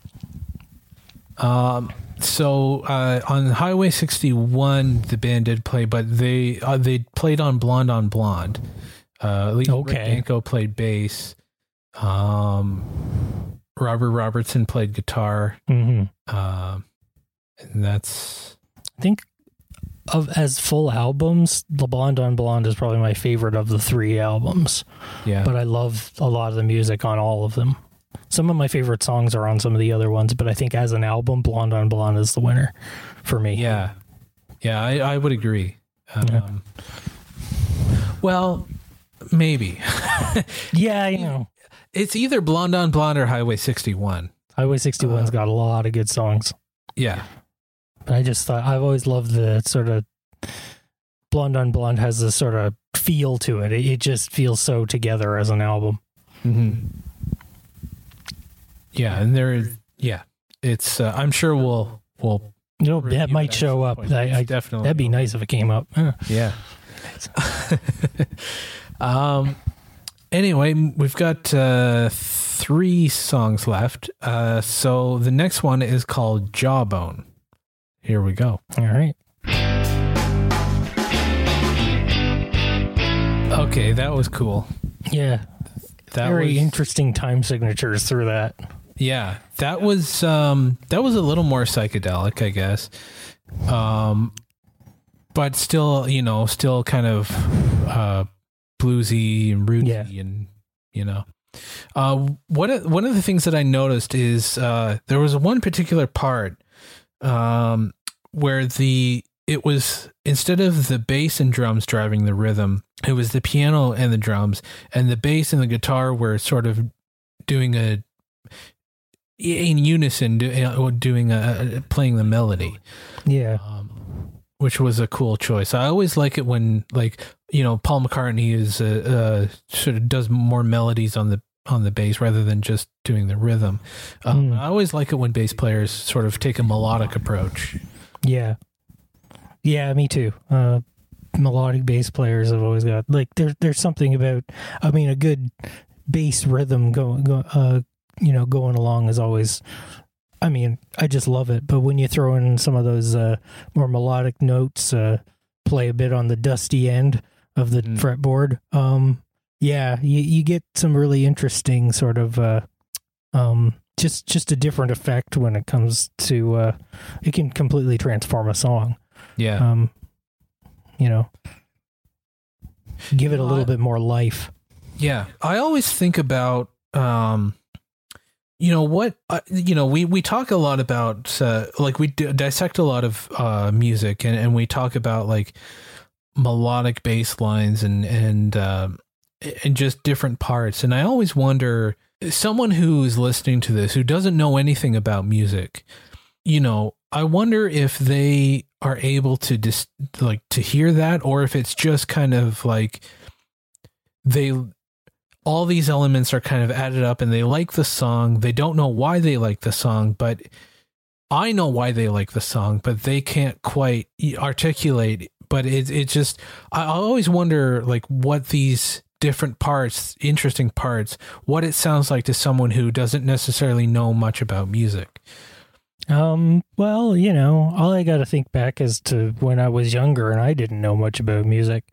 So on Highway 61, the band did play, but they played on Blonde on Blonde. Rick Danko played bass. Robert Robertson played guitar. Mm-hmm. And that's, I think, as full albums, the Blonde on Blonde is probably my favorite of the three albums. Yeah. But I love a lot of the music on all of them. Some of my favorite songs are on some of the other ones, but I think as an album, Blonde on Blonde is the winner for me. Yeah. Yeah, I would agree. Well, maybe. Yeah, It's either Blonde on Blonde or Highway 61. Highway 61's got a lot of good songs. Yeah. But I just thought, I've always loved the sort of Blonde on Blonde has this sort of feel to it. It just feels so together as an album. Mm-hmm. Yeah, and it's. I'm sure we'll. That might show up. I definitely. That'd be nice if it came up. Yeah. Anyway, we've got 3 songs left. So the next one is called Jawbone. Here we go. All right. Okay, that was cool. Yeah. Very interesting time signatures through that. Yeah, that was a little more psychedelic, I guess. But still, still kind of bluesy and rooty, and one of the things that I noticed is there was one particular part where it was, instead of the bass and drums driving the rhythm, it was the piano and the drums, and the bass and the guitar were sort of doing in unison, playing the melody. Yeah. Which was a cool choice. I always like it when, Paul McCartney is sort of does more melodies on the bass rather than just doing the rhythm. I always like it when bass players sort of take a melodic approach. Yeah. Yeah, me too. Melodic bass players have always got, there's something about, a good bass rhythm going along is always, I just love it. But when you throw in some of those more melodic notes, play a bit on the dusty end of the fretboard, you get some really interesting sort of just a different effect when it comes to it can completely transform a song. Yeah. Give it a little bit more life. Yeah. I always think about we talk a lot about we dissect a lot of music, and we talk about melodic bass lines and just different parts. And I always wonder, someone who's listening to this who doesn't know anything about music, I wonder if they are able to to hear that, or if it's just kind of all these elements are kind of added up and they like the song. They don't know why they like the song, but I know why they like the song, but they can't quite articulate. But it's just, I always wonder what these different parts, interesting parts, what it sounds like to someone who doesn't necessarily know much about music. Well, all I got to think back is to when I was younger and I didn't know much about music.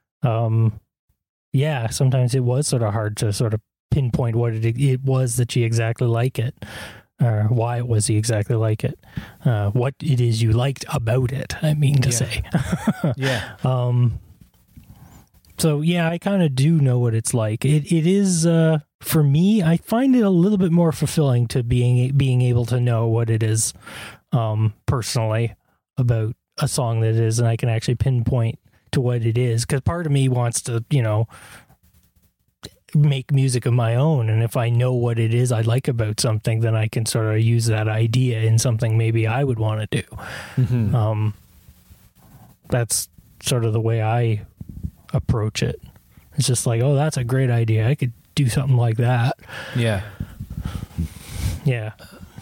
Yeah, sometimes it was sort of hard to sort of pinpoint what it was that you exactly like it, or why it was you exactly like it, what it is you liked about it, say. Yeah. So, yeah, I kind of do know what it's like. It is, for me, I find it a little bit more fulfilling to being able to know what it is personally about a song that it is, and I can actually pinpoint to what it is, because part of me wants to make music of my own, and if I know what it is I like about something, then I can sort of use that idea in something maybe I would want to do. Mm-hmm. That's sort of the way I approach it. It's just oh, that's a great idea, I could do something like that. Yeah yeah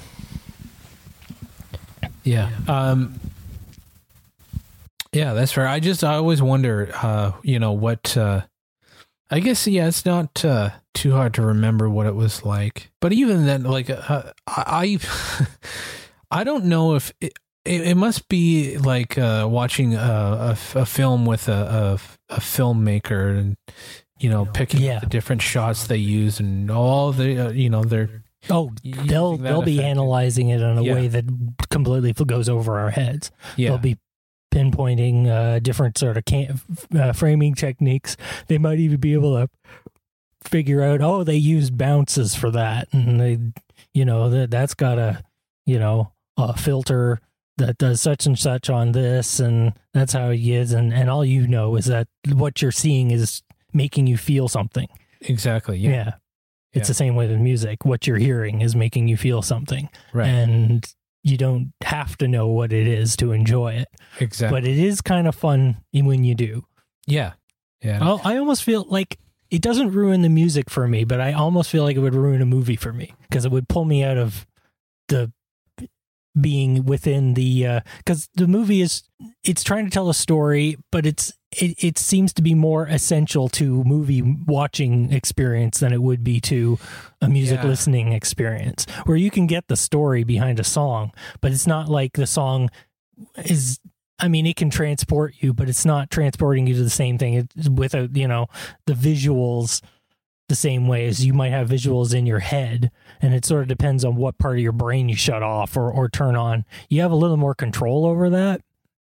Yeah, that's fair. I always wonder, what, I guess, it's not too hard to remember what it was like. But even then, I don't know if it must be watching a film with a filmmaker and, picking up the different shots they use and all the, they'll be analyzing it in a way that completely goes over our heads. They'll be pinpointing different sort of framing techniques. They might even be able to figure out, they used bounces for that, and they, that's got a filter that does such and such on this, and that's how he is, and all is that what you're seeing is making you feel something. Exactly. Yeah. It's the same way with music. What you're hearing is making you feel something. Right. And you don't have to know what it is to enjoy it. Exactly. But it is kind of fun when you do. Yeah. Yeah. Well, I almost feel like it doesn't ruin the music for me, but I almost feel like it would ruin a movie for me, because it would pull me out of the being within the, because the movie it's trying to tell a story, but it seems to be more essential to movie watching experience than it would be to a music listening experience, where you can get the story behind a song, but it's not like the song is, it can transport you, but it's not transporting you to the same thing without, the visuals the same way as you might have visuals in your head. And it sort of depends on what part of your brain you shut off or turn on. You have a little more control over that.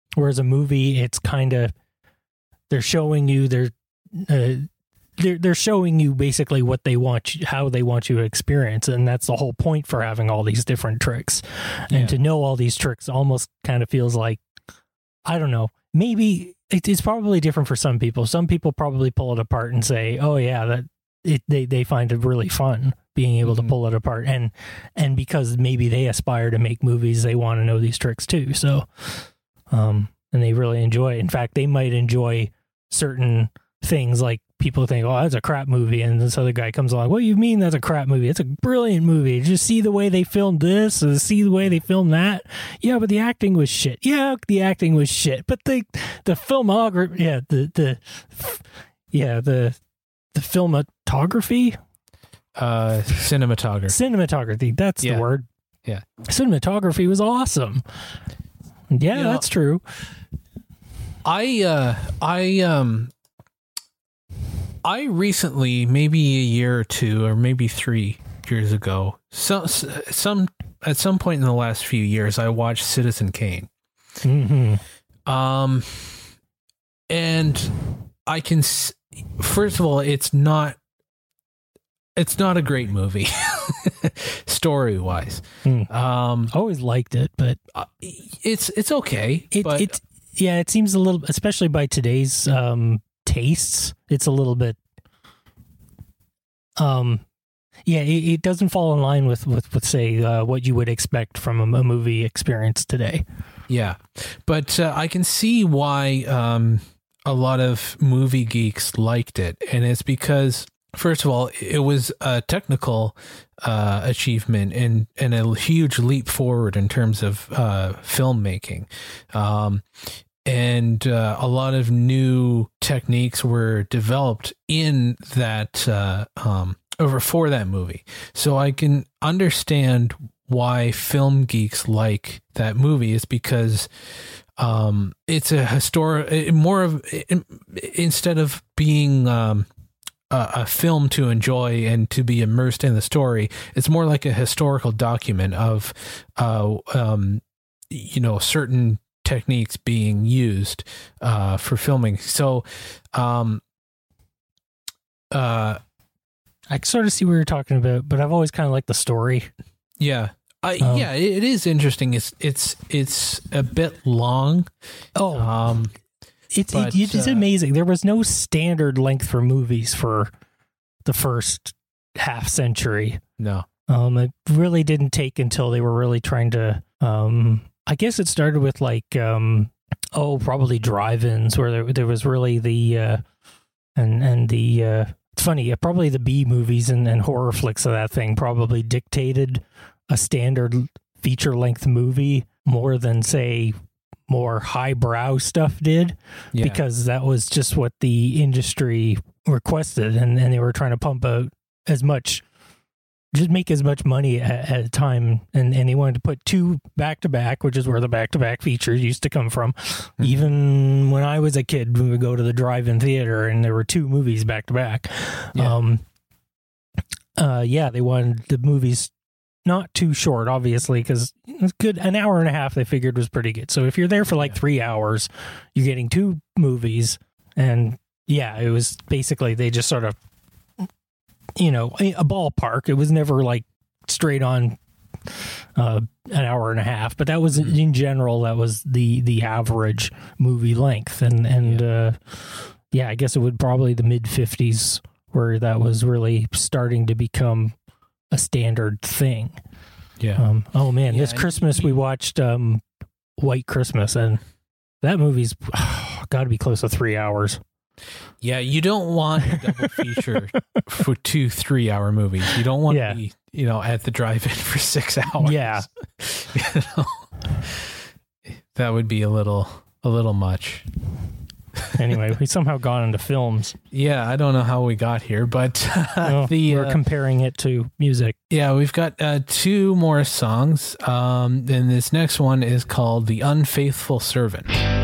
Whereas a movie, it's kind of, they're showing you they're showing you basically what they want you, how they want you to experience, and that's the whole point for having all these different tricks. And to know all these tricks almost kind of feels like, I don't know, maybe it's probably different for some people. Some people probably pull it apart and say, "Oh yeah, they find it really fun being able to pull it apart," and because maybe they aspire to make movies, they want to know these tricks too. So, and they really enjoy it. In fact, they might enjoy certain things, like people think, "Oh, that's a crap movie," and this other guy comes along, "What do you mean that's a crap movie? It's a brilliant movie. Just see the way they filmed this, or see the way they filmed that. Yeah, but the acting was shit. Yeah, the acting was shit. But the filmography, the filmography, cinematography. That's the word. Yeah, cinematography was awesome. Yeah, that's true. I recently, maybe a year or two, or maybe 3 years ago, at some point in the last few years, I watched Citizen Kane. Mm-hmm. And I can, first of all, it's not a great movie, story wise. Always liked it, but it's okay. It seems a little, especially by today's tastes, it's a little bit it doesn't fall in line with say what you would expect from a movie experience today. But I can see why a lot of movie geeks liked it, and it's because, first of all, it was a technical achievement and a huge leap forward in terms of filmmaking. And a lot of new techniques were developed in that for that movie. So I can understand why film geeks like that movie. Is because it's a instead of being a film to enjoy and to be immersed in the story, it's more like a historical document of certain techniques being used for filming. So I sort of see what you're talking about, but I've always kind of liked the story. Yeah. It is interesting. It's a bit long. It's amazing. There was no standard length for movies for the first half century. No. It really didn't take until they were really trying to, I guess it started with probably drive-ins, where there was really it's funny, probably the B movies and horror flicks of that thing probably dictated a standard feature-length movie more than, say, more highbrow stuff did, because that was just what the industry requested, and they were trying to pump out just make as much money at a time, and they wanted to put 2 back-to-back, which is where the back-to-back features used to come from. Mm-hmm. Even when I was a kid, we would go to the drive-in theater, and there were 2 movies back-to-back. They wanted the movies not too short, obviously, because it's good. An hour and a half they figured was pretty good. So if you're there for 3 hours, you're getting 2 movies, and it was basically, they just sort of, a ballpark. It was never straight on an hour and a half, but that was in general, that was the average movie length. I guess it would probably the mid 50s where that was really starting to become a standard thing. This Christmas we watched White Christmas, and that movie's got to be close to 3 hours. Yeah, you don't want a double feature for 2 3-hour movies. You don't want to be, at the drive-in for 6 hours. Yeah. That would be a little much. Anyway, we somehow got into films. Yeah, I don't know how we got here, but we're comparing it to music. Yeah, we've got 2 more songs. And this next one is called The Unfaithful Servant.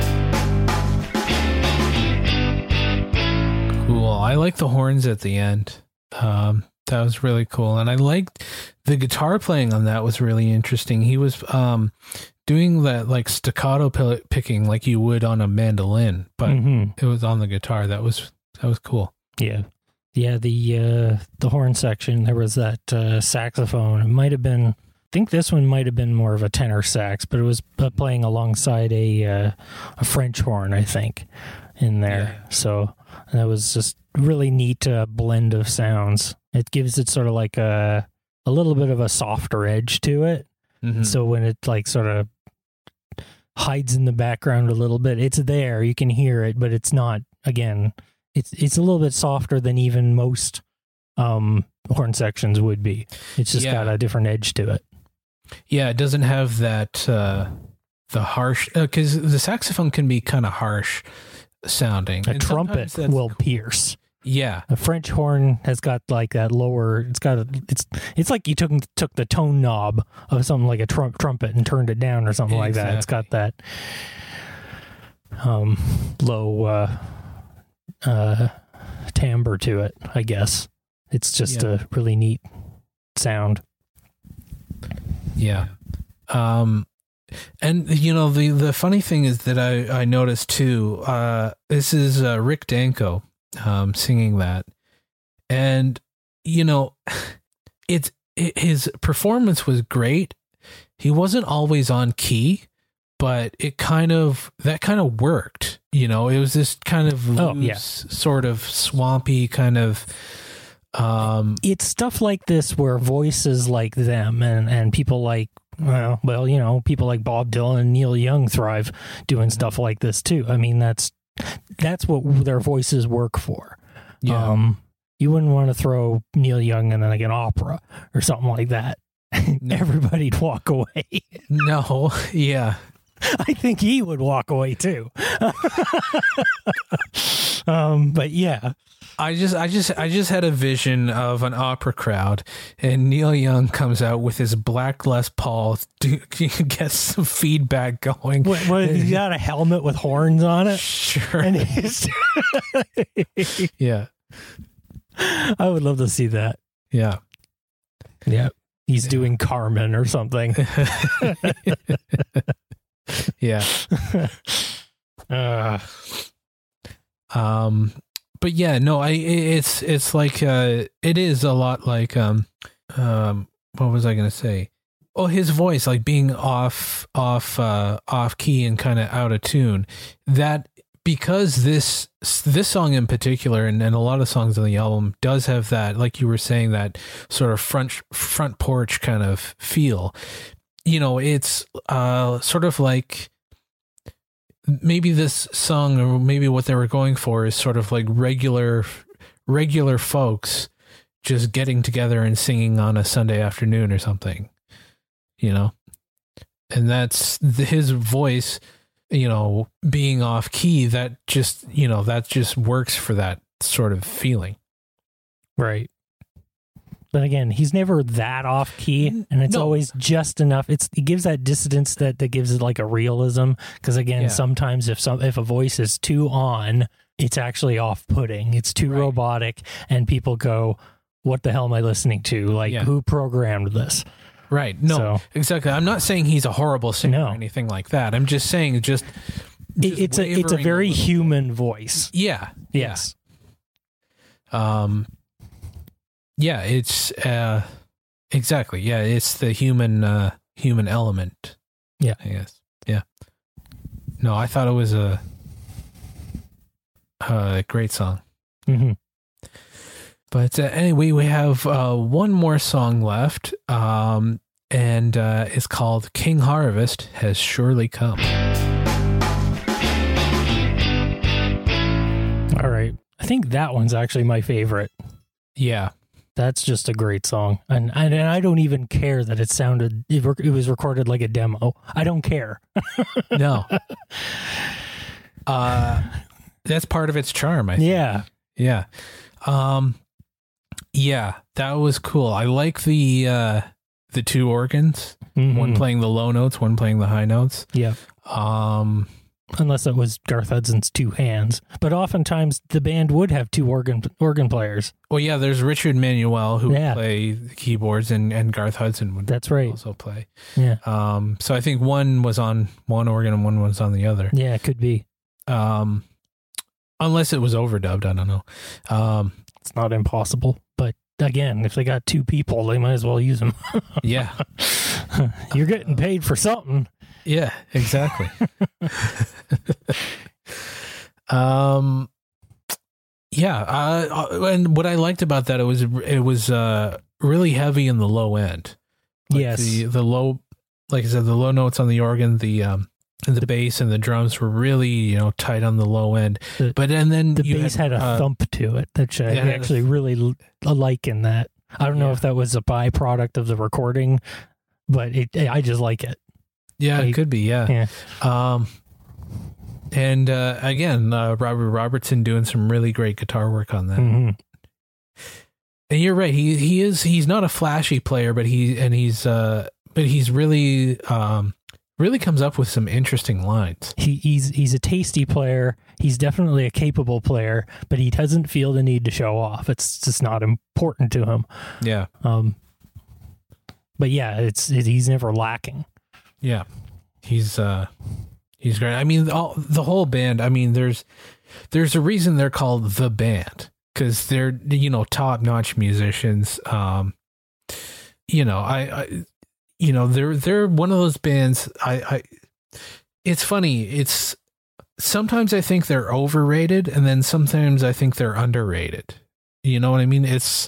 Cool. I like the horns at the end. That was really cool. And I liked the guitar playing on that was really interesting. He was doing that like staccato picking like you would on a mandolin, but it was on the guitar. That was cool. Yeah. Yeah, the horn section, there was that saxophone. It might have been, I think this one might have been more of a tenor sax, but it was playing alongside a French horn, I think, in there. Yeah. So that was just really neat blend of sounds. It gives it sort of like a little bit of a softer edge to it. Mm-hmm. So when it like sort of hides in the background a little bit, it's there, you can hear it, but it's not, again, it's a little bit softer than even most horn sections would be. It's just got a different edge to it. Yeah, it doesn't have that the harsh, because the saxophone can be kind of harsh sounding. A trumpet will pierce. Yeah, a French horn has got like that lower. It's like you took the tone knob of something like a trumpet and turned it down or something like that. It's got that low timbre to it, I guess. It's just a really neat sound. Yeah. And you know, the funny thing is that I noticed too, this is Rick Danko singing that, and you know, his performance was great. He wasn't always on key, but that kind of worked. You know, it was this kind of loose, sort of swampy kind of. It's stuff like this where voices like them and people like, well, you know, people like Bob Dylan and Neil Young thrive doing stuff like this too. I mean, that's what their voices work for. Yeah. You wouldn't want to throw Neil Young in like an opera or something like that. No. Everybody'd walk away. No, yeah. I think he would walk away too. But yeah. I just had a vision of an opera crowd, and Neil Young comes out with his black Les Paul to get some feedback going. What, he got a helmet with horns on it? Sure. And he's yeah. I would love to see that. Yeah. Yeah. He's doing Carmen or something. Yeah. But yeah, no, it's like it is a lot like what was I gonna say? Oh, his voice like being off key and kind of out of tune. That because this song in particular, and a lot of songs on the album does have that, like you were saying, that sort of front porch kind of feel. You know, it's sort of like. Maybe this song, or maybe what they were going for, is sort of like regular folks just getting together and singing on a Sunday afternoon or something, you know? And that's his voice, you know, being off key, that just works for that sort of feeling. Right. But again, he's never that off key, and it's always just enough. It gives that dissonance that gives it like a realism. Because again, sometimes if a voice is too on, it's actually off-putting. It's too robotic, and people go, "What the hell am I listening to? Like, who programmed this?" Right. No, exactly. I'm not saying he's a horrible singer or anything like that. I'm just saying it's a very human voice. Yeah. Yes. Yeah, it's exactly. Yeah, it's the human element. Yeah, I guess. Yeah. No, I thought it was a great song. Mm-hmm. But anyway, we have one more song left, and it's called "King Harvest Has Surely Come." All right, I think that one's actually my favorite. Yeah. That's just a great song. And I don't even care that it was recorded like a demo. I don't care. No. That's part of its charm, I think. Yeah. Yeah. Yeah, that was cool. I like the two organs, one playing the low notes, one playing the high notes. Yeah. unless it was Garth Hudson's two hands. But oftentimes the band would have two organ players. Well, yeah, there's Richard Manuel who Yeah. would play the keyboards, and Garth Hudson would That's right. also play. Yeah. So I think one was on one organ and one was on the other. Yeah, it could be. Unless it was overdubbed, I don't know. It's not impossible. But again, if they got two people, they might as well use them. Yeah. You're getting paid for something. Yeah, exactly. And what I liked about that, it was really heavy in the low end. Like Yes. the low, like I said, the low notes on the organ, the bass and the drums were really, tight on the low end. And then The you bass had a thump to it that I yeah, actually really like in that. I don't know Yeah. if that was a byproduct of the recording, but I just like it. Yeah, Like, it could be. Yeah. Yeah. And again, Robert Robertson doing some really great guitar work on that. hmm And you're right. He's not a flashy player, but he's really really comes up with some interesting lines. He's a tasty player. He's definitely a capable player, but he doesn't feel the need to show off. It's just not important to him. Yeah. But yeah, he's never lacking. Yeah. He's great. I mean, the whole band, I mean, there's a reason they're called the band, because they're, top-notch musicians. They're one of those bands. It's funny. It's sometimes I think they're overrated, and then sometimes I think they're underrated. You know what I mean? It's,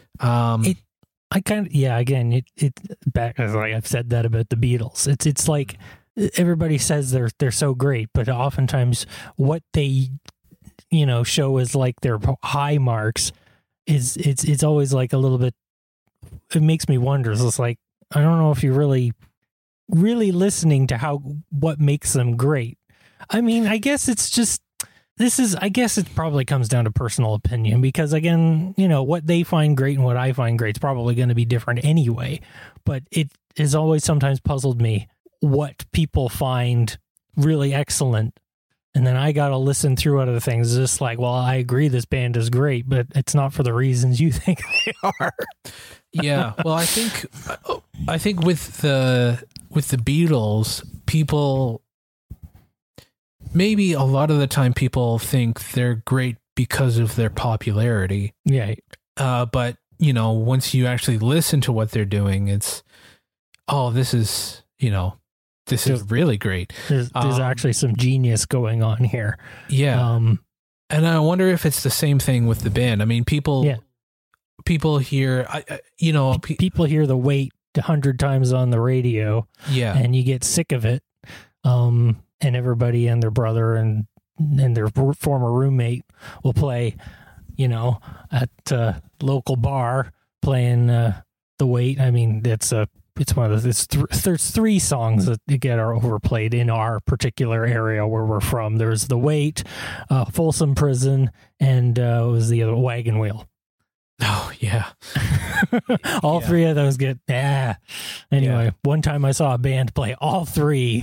Again, it back, like I've said that about the Beatles. It's like everybody says they're so great, but oftentimes what they show as like their high marks is it's always like a little bit. It makes me wonder. It's like, I don't know if you're really listening to what makes them great. I mean, I guess it's just. I guess it probably comes down to personal opinion, because again, what they find great and what I find great is probably going to be different anyway. But it has always sometimes puzzled me what people find really excellent. And then I got to listen through other things. It's just like, well, I agree this band is great, but it's not for the reasons you think they are. Yeah. Well, I think with the Beatles, people, maybe a lot of the time people think they're great because of their popularity. Yeah. But once you actually listen to what they're doing, it's, this is really great. There's actually some genius going on here. Yeah. And I wonder if it's the same thing with the band. I mean, people hear, people hear The Weight 100 times on the radio. Yeah. And you get sick of it. And everybody and their brother and their former roommate will play, at a local bar playing The Weight. I mean, it's one of those. There's three songs that get overplayed in our particular area where we're from. There's The Weight, Folsom Prison, and what was the other, Wagon Wheel. Oh yeah. All three of those get Anyway, one time I saw a band play all three.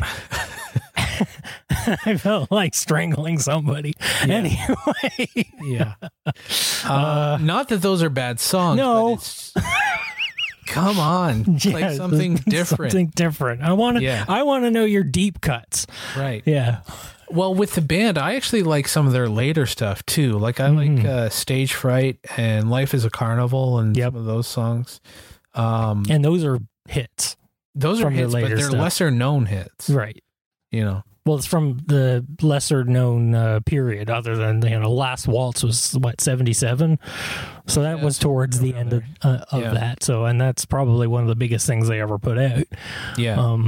I felt like strangling somebody. Yeah. Anyway. Yeah. Not that those are bad songs. No. But it's, come on. Play something different. Something different. I want to know your deep cuts. Right. Yeah. Well, with the band, I actually like some of their later stuff too. Like I like Stage Fright and Life is a Carnival and some of those songs. And those are hits. Those are hits, but they're lesser known hits. Right. Well, it's from the lesser known period, other than Last Waltz was 77, so that was towards the end of that. So, and that's probably one of the biggest things they ever put out. Yeah.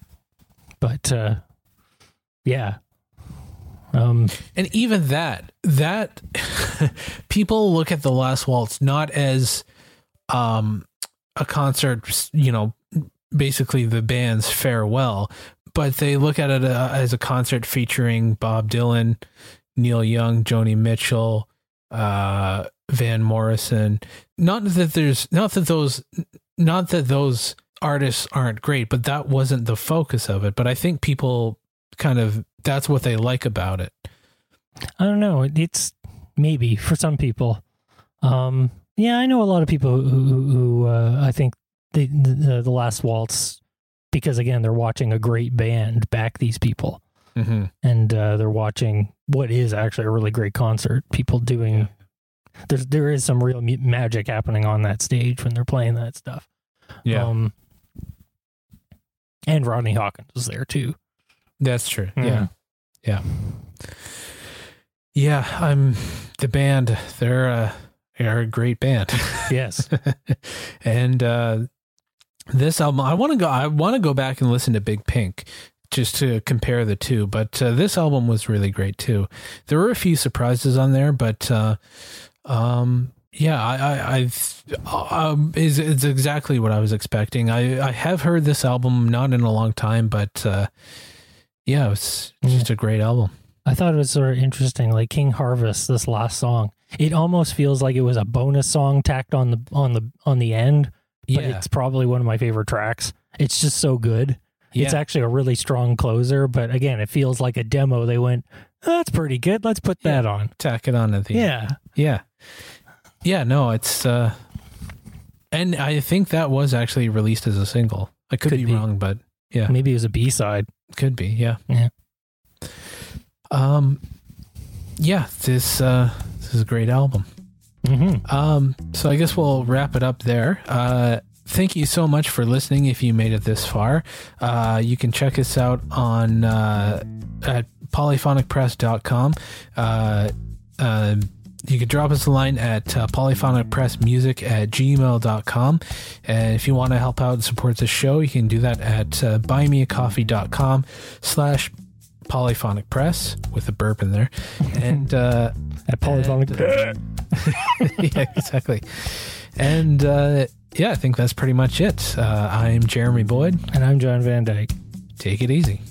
And even that people look at the Last Waltz not as a concert, basically the band's farewell, but they look at it as a concert featuring Bob Dylan, Neil Young, Joni Mitchell, Van Morrison. Not that those artists aren't great, but that wasn't the focus of it. But I think people that's what they like about it. I don't know. It's maybe for some people. Yeah, I know a lot of people who I think the Last Waltz, because again, they're watching a great band back these people. Mm-hmm. And they're watching what is actually a really great concert. People doing, there is some real magic happening on that stage when they're playing that stuff. Yeah. And Rodney Hawkins was there too. That's true. Mm-hmm. Yeah. Yeah. The band. They're a great band. Yes. And this album, I want to go back and listen to Big Pink just to compare the two, but this album was really great too. There were a few surprises on there, but it's exactly what I was expecting. I have heard this album not in a long time, but it's just a great album. I thought it was sort of interesting, like King Harvest, this last song. It almost feels like it was a bonus song tacked on the end, but it's probably one of my favorite tracks. It's just so good. Yeah. It's actually a really strong closer, but again, it feels like a demo. They went, oh, that's pretty good. Let's put that on. Tack it on at the end. Yeah, no, it's and I think that was actually released as a single. I could be wrong, but yeah. Maybe it was a B-side. Could be, yeah. This is a great album. Mm-hmm. So I guess we'll wrap it up there. Thank you so much for listening. If you made it this far, you can check us out on at polyphonicpress.com. You can drop us a line at polyphonicpressmusic@gmail.com. And if you want to help out and support the show, you can do that at buymeacoffee.com/polyphonicpress with a burp in there. And at Polyphonic Press. Yeah, exactly. And I think that's pretty much it. I'm Jeremy Boyd. And I'm John Van Dyke. Take it easy.